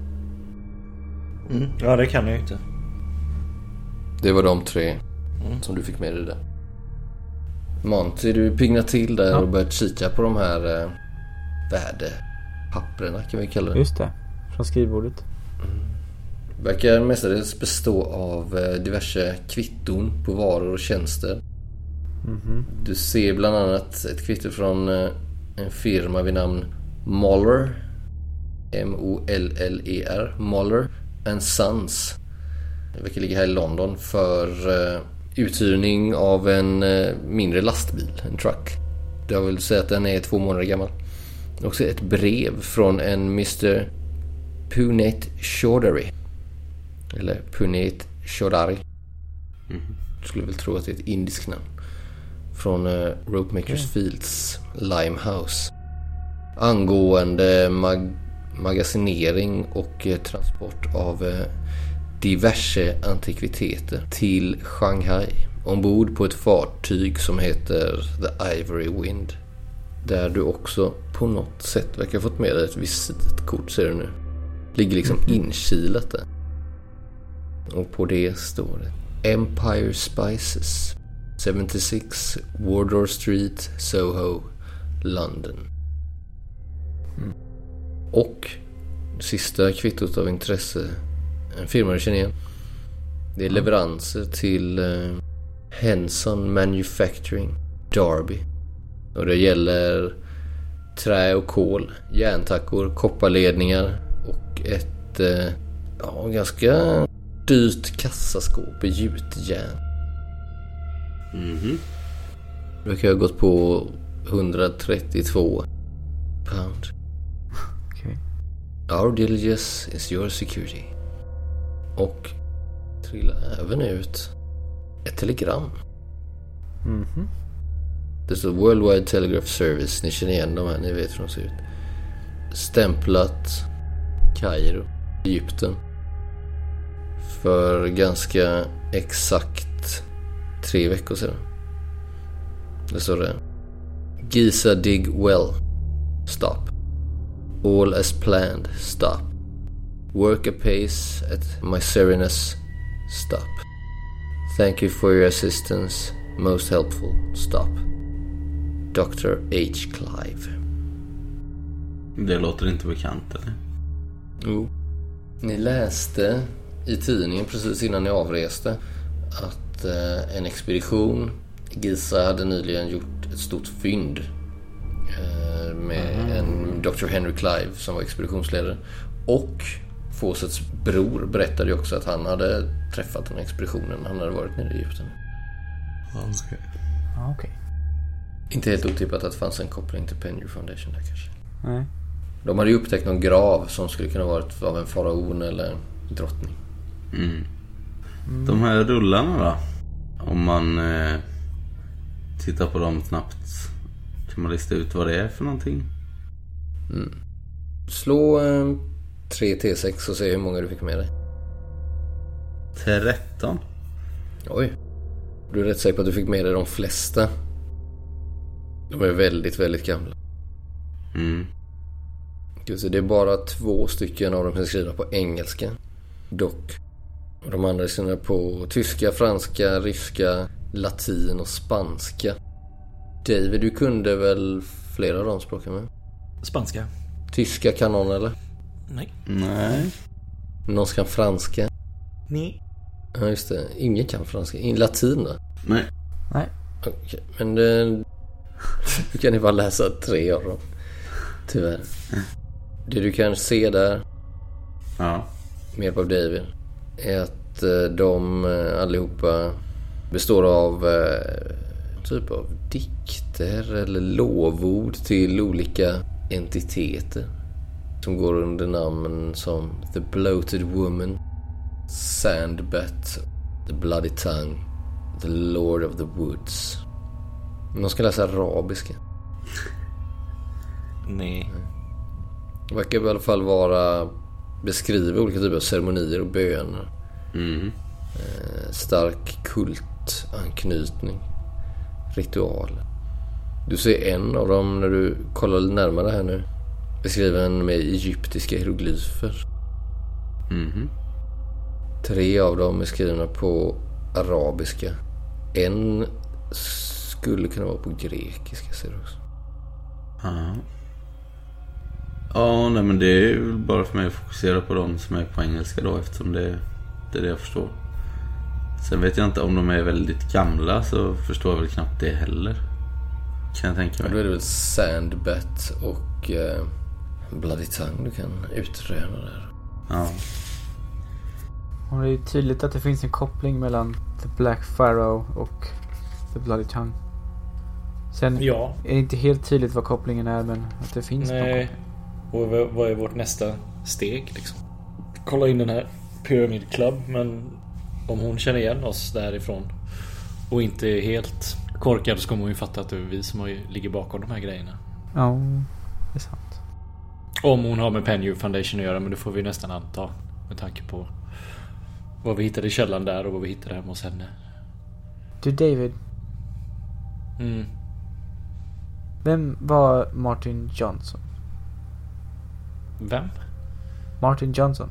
Ja, det kan jag ju inte. Det var de tre som du fick med dig där. Monty, du piggnar till där och börjat kika på de här värdepapperna, kan vi kalla det. Just det, från skrivbordet. Verkar mestadels bestå av diverse kvitton på varor och tjänster. Du ser bland annat ett kvitto från en firma vid namn Moller, M-O-L-L-E-R, Moller & Sons. Det verkar ligga här i London för uthyrning av en mindre lastbil, en truck. Jag vill säga att den är 2 månader gammal. Också ett brev från en Mr. Punet Chaudhary. Eller Punet Chaudhary. Jag skulle väl tro att det är ett indiskt namn. Från Ropemakers Fields Limehouse. Angående magasinering och transport av diverse antikviteter till Shanghai ombord på ett fartyg som heter The Ivory Wind, där du också på något sätt verkar ha fått med dig ett visitkort, ser du nu. Ligger liksom inkilat där. Och på det står det Empire Spices, 76 Wardour Street, Soho, London. Och sista kvittot av intresse, en firma du känner igen. Det är leveranser till Henson Manufacturing, Derby. Och det gäller trä och kol, järntackor, kopparledningar och ett ganska dyrt kassaskåp i gjutjärn. Det verkar ha gått på 132 pound. Okay. Our diligence is your security. Och trillar även ut ett telegram. Det står Worldwide Telegraph Service. Ni känner igen de här, ni vet hur de ser ut. Stämplat Kairo, Egypten. För ganska exakt 3 veckor sedan. Det står det: Giza dig well. Stop. All as planned. Stop. Work apace at Mycerinus. Stop. Thank you for your assistance. Most helpful. Stop. Dr. H. Clive. Det låter inte bekant, eller? Jo. Ni läste i tidningen precis innan ni avreste att en expedition i Giza hade nyligen gjort ett stort fynd med en Dr. Henry Clive som var expeditionsledare. Och Fawcetts bror berättade ju också att han hade träffat den expeditionen. Han hade varit nere i Egypten. Okej. Inte helt otippat att det fanns en koppling till Penny Foundation där kanske. Nej. De hade ju upptäckt någon grav som skulle kunna varit av en faraon eller drottning. De här rullarna då? Om man tittar på dem snabbt, kan man lista ut vad det är för någonting? Slå 3 T6 och se hur många du fick med dig. 13. Oj. Du är rätt säker på att du fick med dig de flesta. De är väldigt, väldigt gamla. Så det är bara 2 stycken av dem som är skrivna på engelska. Dock. Och de andra är skrivna på tyska, franska, ryska, latin och spanska. David, du kunde väl flera av de språken med? Spanska. Tyska kan någon, eller? Nej. Någon kan franska? Nej. Ja, just det. Ingen kan franska. Latin då? Nej. Okej, men du kan ju bara läsa 3 av dem. Tyvärr. Det du kan se där Ja. med hjälp av David är att de allihopa består av typ av dikter eller lovord till olika entiteter som går under namn som The Bloated Woman, Sandbat, The Bloody Tongue, The Lord of the Woods. De ska läsa arabiska. Nej. Det verkar i alla fall vara beskriva olika typer av ceremonier och böner. Stark kultanknytning, ritual. Du ser en av dem när du kollar lite närmare här nu, beskriven med egyptiska hieroglyfer. 3 av dem är skrivna på arabiska. En skulle kunna vara på grekiska, ser du också. Ja, nej, men det är ju bara för mig att fokusera på dem som är på engelska då, eftersom det är det jag förstår. Sen vet jag inte om de är väldigt gamla, så förstår jag väl knappt det heller. Kan jag tänka mig. Då är det väl Sandbat och Bloody Tongue du kan utröna där. Ja. Och det är ju tydligt att det finns en koppling mellan The Black Pharaoh och The Bloody Tongue. Sen Ja. är det inte helt tydligt vad kopplingen är, men att det finns någon Nej. koppling. Och vad är vårt nästa steg liksom? Kolla in den här Pyramid Club, men om hon känner igen oss därifrån och inte är helt korkad, så kommer hon ju fatta att det är vi som ligger bakom de här grejerna. Ja, det är sant. Om hon har med Penny Foundation att göra, men det får vi nästan anta med tanke på vad vi hittade i källan där och vad vi hittade hemma hos henne. Du, David. Vem var Martin Johnson? Vem? Martin Johnson.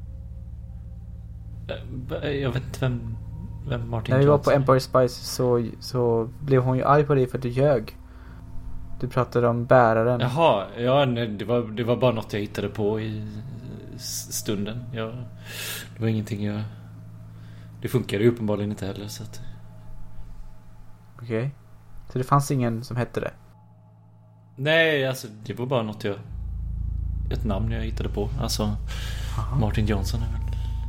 Jag vet inte vem Martin När vi var på Johnson är. Empire Spice så blev hon ju arg på dig för att du ljög. Du pratade om bäraren. Jaha, ja, nej, det var bara något jag hittade på i stunden. Det var ingenting det funkade ju uppenbarligen inte heller, så att... Okej. Så det fanns ingen som hette det? Nej, alltså det var bara något ett namn jag hittade på. Alltså Martin Johnson är väl...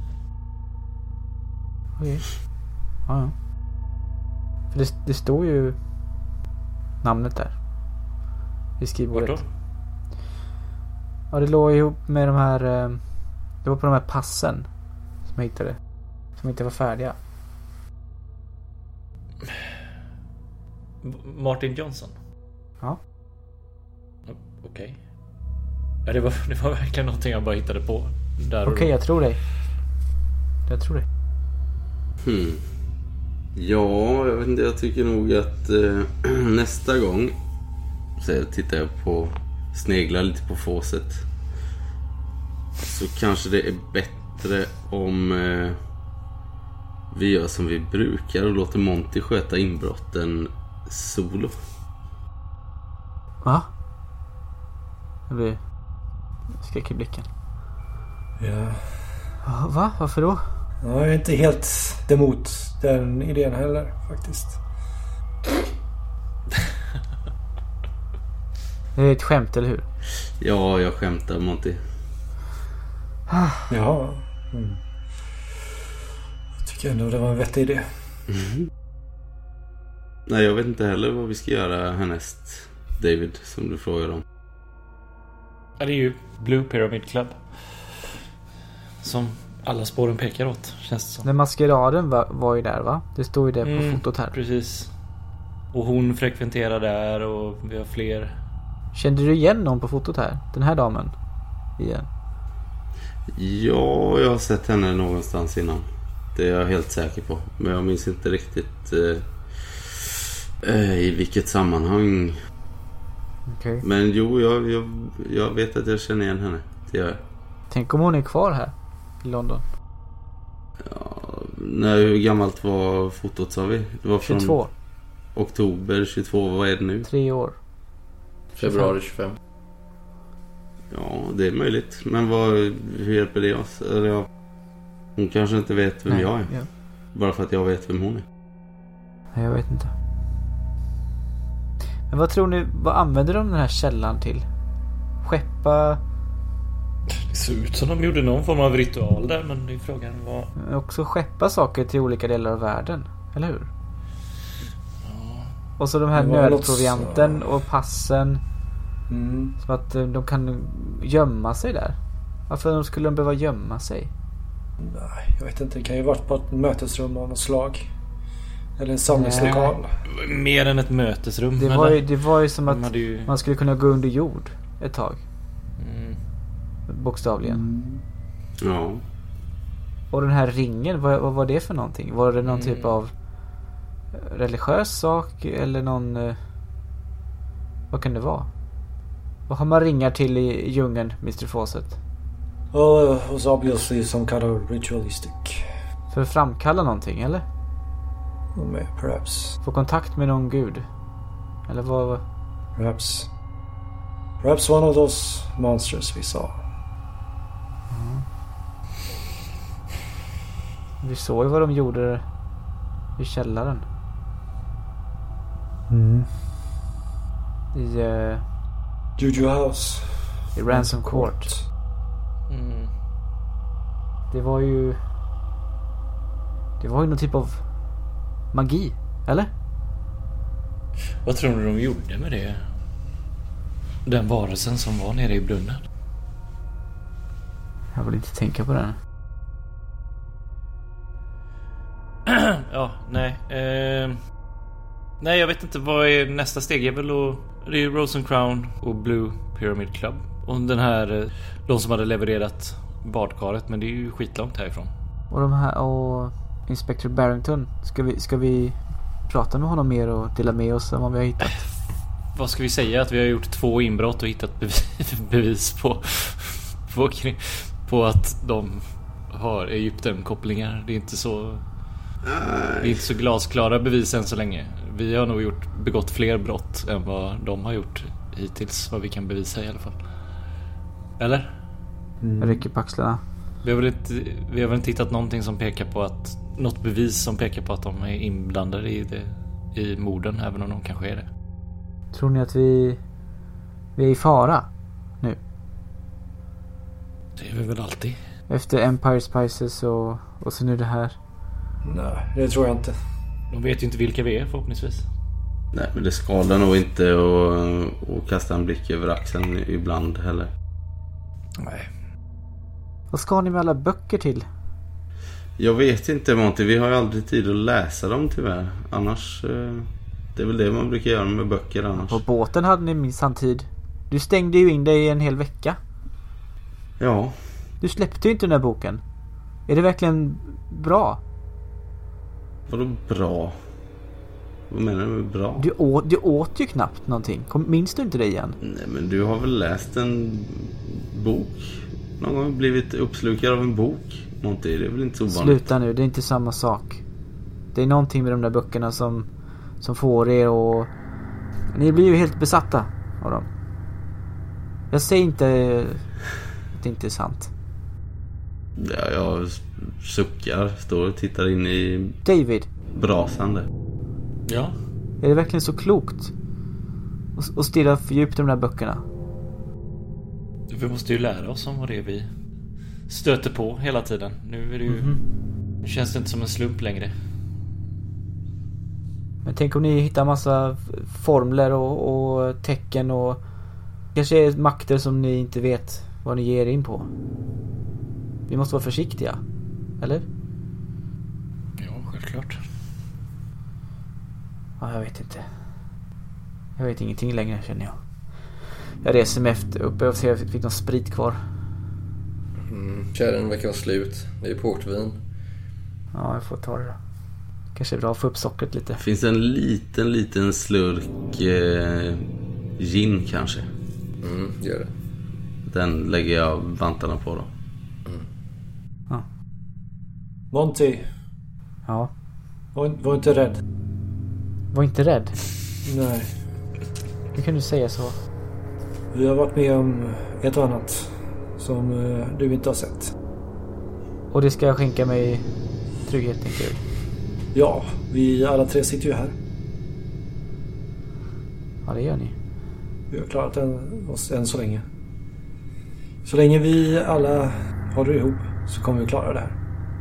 Okej. Ja. För det står ju namnet där i skrivbordet. Vart då? Ja, det låg ihop med de här... Det var på de här passen som jag hittade. Som inte var färdiga. Martin Johnson? Ja. Okej. Ja, det var verkligen någonting jag bara hittade på där och Okej, då. jag tror dig. Jag tror dig. Ja, jag vet inte. Jag tycker nog att nästa gång så tittar jag på, sneglar lite på Fawcett, så kanske det är bättre om vi gör som vi brukar och låter Monty sköta inbrotten solo. Va? Jag blir skräck i blicken. Ja. Ja, va? Varför då? Ja, jag är inte helt emot den idén heller faktiskt. Det är ett skämt, eller hur? Ja, jag skämtar, Monty. Ja. Jag tycker ändå det var en vettig idé. Nej, jag vet inte heller vad vi ska göra härnäst, David, som du frågar om. Ja, det är ju Blue Pyramid Club som alla spåren pekar åt, känns det som. Den maskeraden var ju där, va? Det står ju där på fotot här. Precis. Och hon frekventerar där och vi har fler. Kände du igen någon på fotot här? Den här damen? Igen. Ja, jag har sett henne någonstans innan. Det är jag helt säker på. Men jag minns inte riktigt i vilket sammanhang. Okej. Men jo, jag vet att jag känner igen henne. Det gör jag. Tänk om hon är kvar här i London. Ja, hur gammalt var fotot, sa vi? Det var från 22. oktober 22. Vad är det nu? 3 år. Februari 25. Ja, det är möjligt. Men hur hjälper det oss? Eller hon kanske inte vet vem jag är. Ja. Bara för att jag vet vem hon är. Nej, jag vet inte. Men vad tror ni, vad använder de den här källan till? Skeppa? Det är såg ut som de gjorde någon form av ritual där, men det är frågan vad... Också skeppa saker till olika delar av världen, eller hur? Ja. Och så de här nödprovianten och passen. Så att de kan gömma sig där. Varför skulle de behöva gömma sig? Nej, jag vet inte. Det kan ju varit på ett mötesrum av något slag. Eller en samlingslokal. Mer än ett mötesrum. Det var ju som att man skulle kunna gå under jord ett tag. Bokstavligen. Ja. Och den här ringen, vad var det för någonting? Var det någon typ av religiös sak? Eller någon... vad kan det vara? Vad har man ringar till i djungeln, Mr. Fawcett? Well, it was obviously some kind of ritualistic. För att framkalla någonting, eller? Perhaps. Få kontakt med någon gud? Eller vad? Perhaps one of those monsters we saw. Vi såg ju vad de gjorde i källaren. I Juju House. I Ransom Court. Det var ju någon typ av magi, eller? Vad tror du de gjorde med det? Den varelsen som var nere i brunnen. Jag vill inte tänka på den. Ja, nej. Nej, jag vet inte. Vad är nästa steg? Det är Rose and Crown och Blue Pyramid Club. Och den här, de som hade levererat badkaret, men det är ju skitlångt härifrån. Och de här, och Inspector Barrington, ska vi prata med honom mer och dela med oss om vad vi har hittat? Vad ska vi säga? Att vi har gjort 2 inbrott och hittat bevis på att de har Egypten-kopplingar. Det är inte så glasklara bevis än så länge. Vi har nog begått fler brott än vad de har gjort hittills, vad vi kan bevisa i alla fall. Eller? Jag rycker på axlarna. Vi har väl inte hittat någonting som pekar på att... Något bevis som pekar på att de är inblandade i morden, även om de kanske är det. Tror ni att vi är i fara nu? Det är vi väl alltid. Efter Empire Spices och så nu det här. Nej, det tror jag inte. De vet ju inte vilka vi är, förhoppningsvis. Nej, men det skadar nog inte att kasta en blick över axeln ibland heller. Nej. Vad ska ni med alla böcker till? Jag vet inte, Monty. Vi har ju aldrig tid att läsa dem tyvärr. Annars, det är väl det man brukar göra med böcker annars. På båten hade ni minsann tid. Du stängde ju in dig i en hel vecka. Ja. Du släppte ju inte den här boken. Är det verkligen bra? Vadå bra? Vad menar du med bra? Du åt ju knappt någonting. Minns du inte det igen? Nej, men du har väl läst en bok? Någon gång blivit uppslukad av en bok? Monty, det är väl inte så vanligt? Sluta nu, det är inte samma sak. Det är någonting med de där böckerna som får er och... Ni blir ju helt besatta av dem. Jag säger inte att det inte är sant. Ja, jag suckar, står och tittar in i... David. Brasande. Ja. Är det verkligen så klokt att stirra för djupt i de där böckerna? Vi måste ju lära oss om vad det är vi stöter på hela tiden. Nu är det ju... Nu känns det inte som en slump längre. Men tänk om ni hittar massa formler och tecken och kanske är makter som ni inte vet vad ni ger in på. Vi måste vara försiktiga. Eller? Ja, självklart. Ja, jag vet inte. Jag vet ingenting längre, känner jag. Jag reser mig uppe och ser om jag fick någon sprit kvar. Kärren verkar vara slut. Det är portvin. Ja, jag får ta det då. Kanske är bra att få upp sockret lite. Det finns en liten slurk gin kanske. Gör det. Den lägger jag vantarna på då. Ja. Monty, Ja. var inte rädd. Var inte rädd. Nej. Hur kan du säga så? Vi har varit med om ett och annat som du inte har sett. Och det ska skänka mig trygghet, tänker du? Ja, vi alla 3 sitter ju här. Ja, det gör ni. Vi har klarat oss än så länge. Så länge vi alla håller ihop så kommer vi klara det här.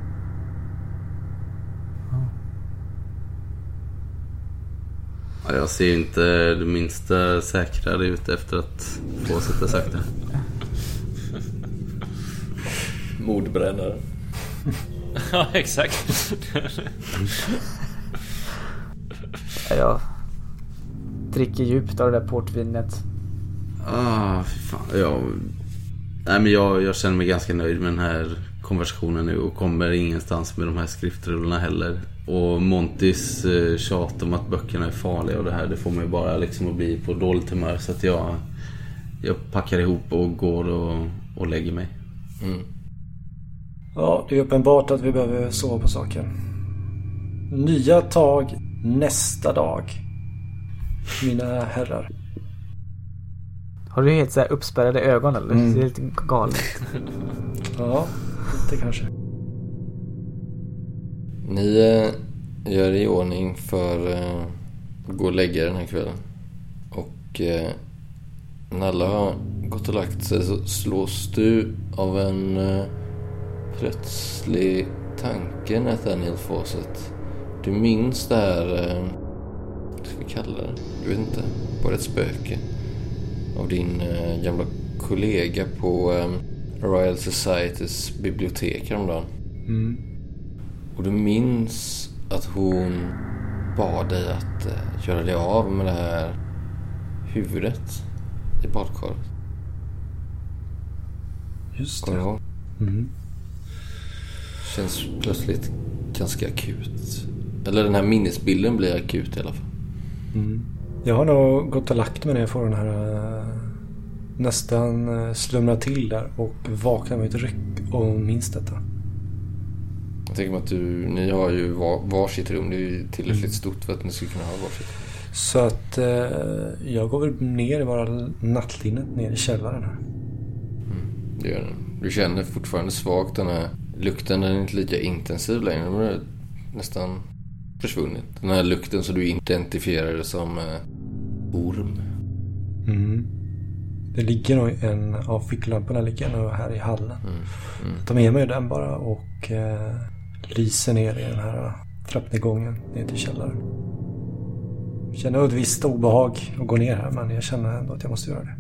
Ja, jag ser inte det minsta säkrare ut efter att få sätta sagt det. Mordbrännare. Ja, exakt. Jag dricker djupt av det där portvinet. Fy fan. Jag känner mig ganska nöjd med den här konversationen nu och kommer ingenstans med de här skriftrullarna heller. Och Montys tjat om att böckerna är farliga och det här, det får mig bara liksom att bli på dåligt humör, så att jag packar ihop och går och lägger mig. Ja, det är uppenbart att vi behöver sova på saken. Nya tag nästa dag, mina herrar. Har du helt så här uppspärrade ögon eller? Det är lite galet. Ja, det kanske. Ni gör i ordning för att gå och lägga den här kvällen. Och när alla har gått och lagt sig så slås du av en plötslig tanke, Nathaniel Fawcett. Du minns det här, vad ska vi kalla det? Du vet inte, bara ett spöke av din gamla kollega på Royal Societys bibliotek häromdagen. Och du minns att hon bad dig att göra dig av med det här huvudet i badkaret. Just Kommer det. du ihåg? Känns plötsligt ganska akut. Eller den här minnesbilden blir akut i alla fall. Jag har nog gått och lagt mig när jag får den här nästan slumna till där och vaknar med ett ryck och minns detta. Jag tänker mig att ni har ju varsitt rum. Det är ju tillräckligt stort för att ni ska kunna ha varsitt. Så att jag går väl ner i bara nattlinnet ner i källaren här. Det gör den. Du känner fortfarande svagt den här lukten. Den är inte lika intensiv längre. Den är nästan försvunnit. Den här lukten som du identifierade som orm. Det ligger nog en av ficklamporna ligger nog här i hallen. Ta med mig den bara och lyser ner i den här trappnedgången ner till källaren. Jag känner ett visst obehag att gå ner här, men jag känner ändå att jag måste göra det.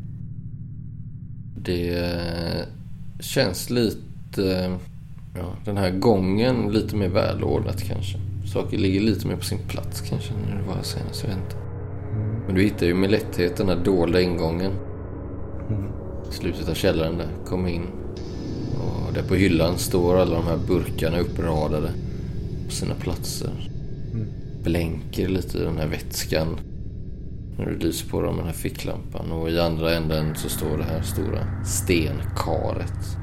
Det känns lite, den här gången lite mer välordnat kanske. Saker ligger lite mer på sin plats kanske när det var senast, jag vet inte. Men du hittar ju med lätthet den här dolda ingången. I slutet av källaren där, kom in. Och där på hyllan står alla de här burkarna uppradade på sina platser. Blänker lite i den här vätskan när du lyser på dem med den här ficklampan. Och i andra änden så står det här stora stenkaret.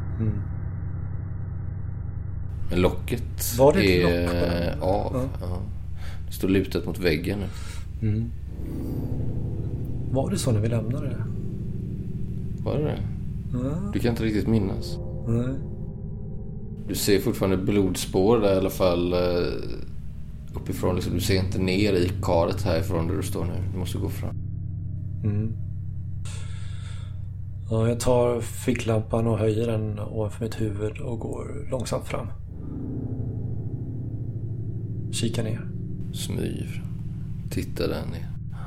Men locket var det ett är lock, av. Ja. Det står lutat mot väggen nu. Var det så när vi lämnade det? Var det det? Ja. Du kan inte riktigt minnas. Nej. Du ser fortfarande blodspår där i alla fall uppifrån. Liksom. Du ser inte ner i karet härifrån där du står nu. Du måste gå fram. Ja, jag tar ficklampan och höjer den ovanför mitt huvud och går långsamt fram. Kika ner. Smyger fram. Titta där ner.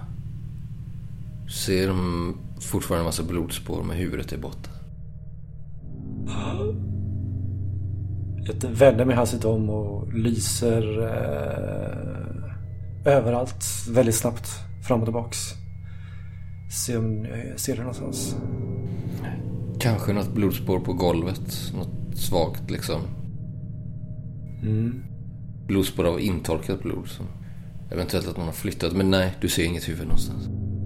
Du ser de fortfarande en massa blodspår med huvudet i botten. Jag vänder mig hastigt om och lyser överallt väldigt snabbt fram och tillbaks. Se om jag ser det någonstans. Kanske något blodspår på golvet. Något svagt liksom. Blodspår av intorkat blod. Så. Eventuellt att någon har flyttat. Men nej, du ser inget huvud någonstans.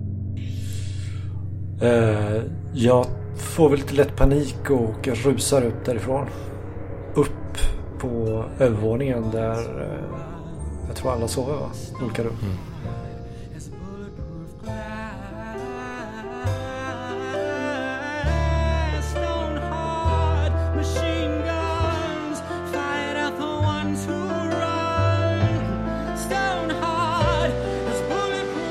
Jag får väl lite lätt panik och rusar upp därifrån. Upp på övervåningen där jag tror alla sover, va? Olika rum.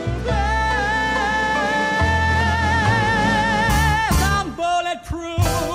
Bulletproof.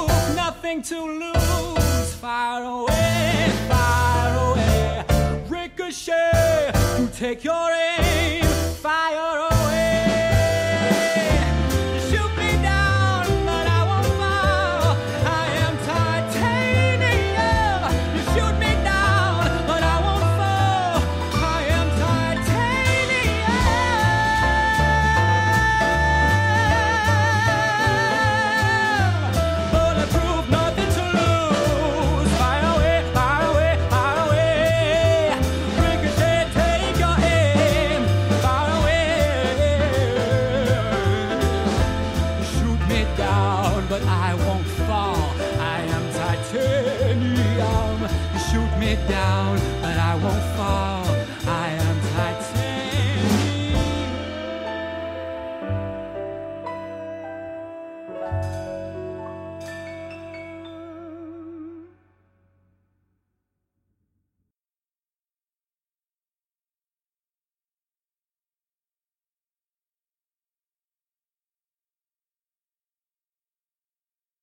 down, but I won't fall. I am titanium. You shoot me down, but I won't fall. I am titanium.